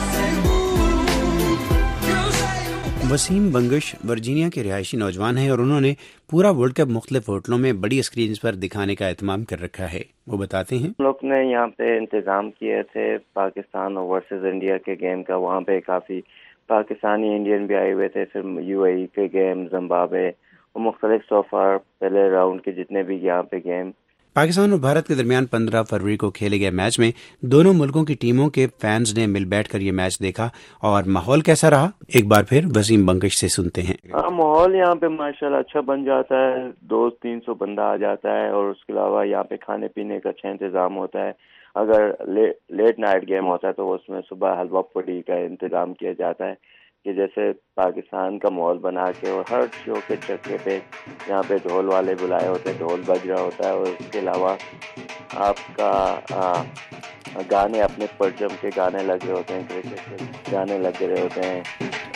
وسیم بنگش ورجینیا کے رہائشی نوجوان ہیں اور انہوں نے پورا ورلڈ کپ مختلف ہوٹلوں میں بڑی اسکرینز پر دکھانے کا اہتمام کر رکھا ہے۔ وہ بتاتے ہیں، ہم لوگ نے یہاں پہ انتظام کیے تھے پاکستان ورسز انڈیا کے گیم کا، وہاں پہ کافی پاکستانی انڈین بھی آئے ہوئے تھے، پھر UAE کے گیم، زمبابوے اور مختلف سوفار پہلے راؤنڈ کے جتنے بھی یہاں پہ گیم۔ پاکستان اور بھارت کے درمیان 15 فروری کو کھیلے گئے میچ میں دونوں ملکوں کی ٹیموں کے فینز نے مل بیٹھ کر یہ میچ دیکھا، اور ماحول کیسا رہا ایک بار پھر وسیم بنگش سے سنتے ہیں۔ ماحول یہاں پہ ماشاءاللہ اچھا بن جاتا ہے، 200-300 بندہ آ جاتا ہے، اور اس کے علاوہ یہاں پہ کھانے پینے کا اچھا انتظام ہوتا ہے۔ اگر لیٹ نائٹ گیم ہوتا ہے تو اس میں صبح حلوہ پوڑی کا انتظام کیا جاتا ہے، کہ جیسے پاکستان کا ماحول بنا کے، اور ہر شو کے چکے پہ یہاں پہ ڈھول والے بلائے ہوتے ہیں، ڈھول بج رہا ہوتا ہے، اور اس کے علاوہ آپ کا گانے اپنے پرچم کے گانے لگے ہوتے ہیں، کرکٹ کے گانے لگے رہے ہوتے ہیں۔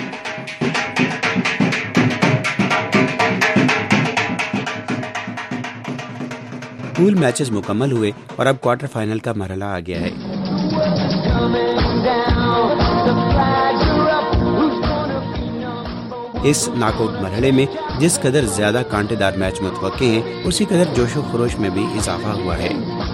پول میچز مکمل ہوئے اور اب کوارٹر فائنل کا مرحلہ آ گیا ہے۔ اس ناک آؤٹ مرحلے میں جس قدر زیادہ کانٹے دار میچ متوقع ہیں، اسی قدر جوش و خروش میں بھی اضافہ ہوا ہے۔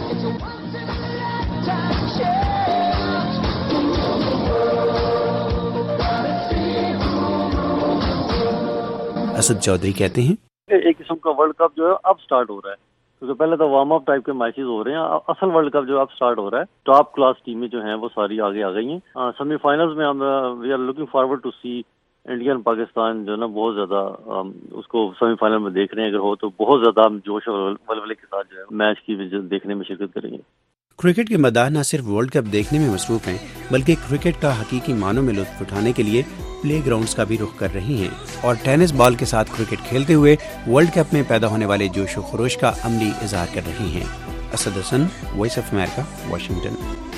اسد چودھری کہتے ہیں، ایک قسم کا ورلڈ کپ جو ہے اب سٹارٹ ہو رہا ہے، کیونکہ پہلے تو وارم اپ ٹائپ کے میچز ہو رہے ہیں، اصل ورلڈ کپ جو اب سٹارٹ ہو رہا ہے۔ ٹاپ کلاس ٹیمیں جو ہیں وہ ساری آگے آ گئی ہیں۔ سیمی فائنلز میں ہم we are looking forward to see Indian Pakistan جو ہے نا بہت زیادہ اس کو سیمی فائنل میں دیکھ رہے ہیں، اگر ہو تو بہت زیادہ ہم جوش اور ولولے کے ساتھ جو ہے میچ کی دیکھنے میں شرکت کریں گے۔ کرکٹ کے مداح نہ صرف ورلڈ کپ دیکھنے میں مصروف ہیں بلکہ کرکٹ کا حقیقی معنوں میں لطف اٹھانے کے لیے پلے گراؤنڈز کا بھی رخ کر رہی ہیں اور ٹینس بال کے ساتھ کرکٹ کھیلتے ہوئے ورلڈ کپ میں پیدا ہونے والے جوش و خروش کا عملی اظہار کر رہی ہیں۔ Asad Hasan, voice of America, Washington.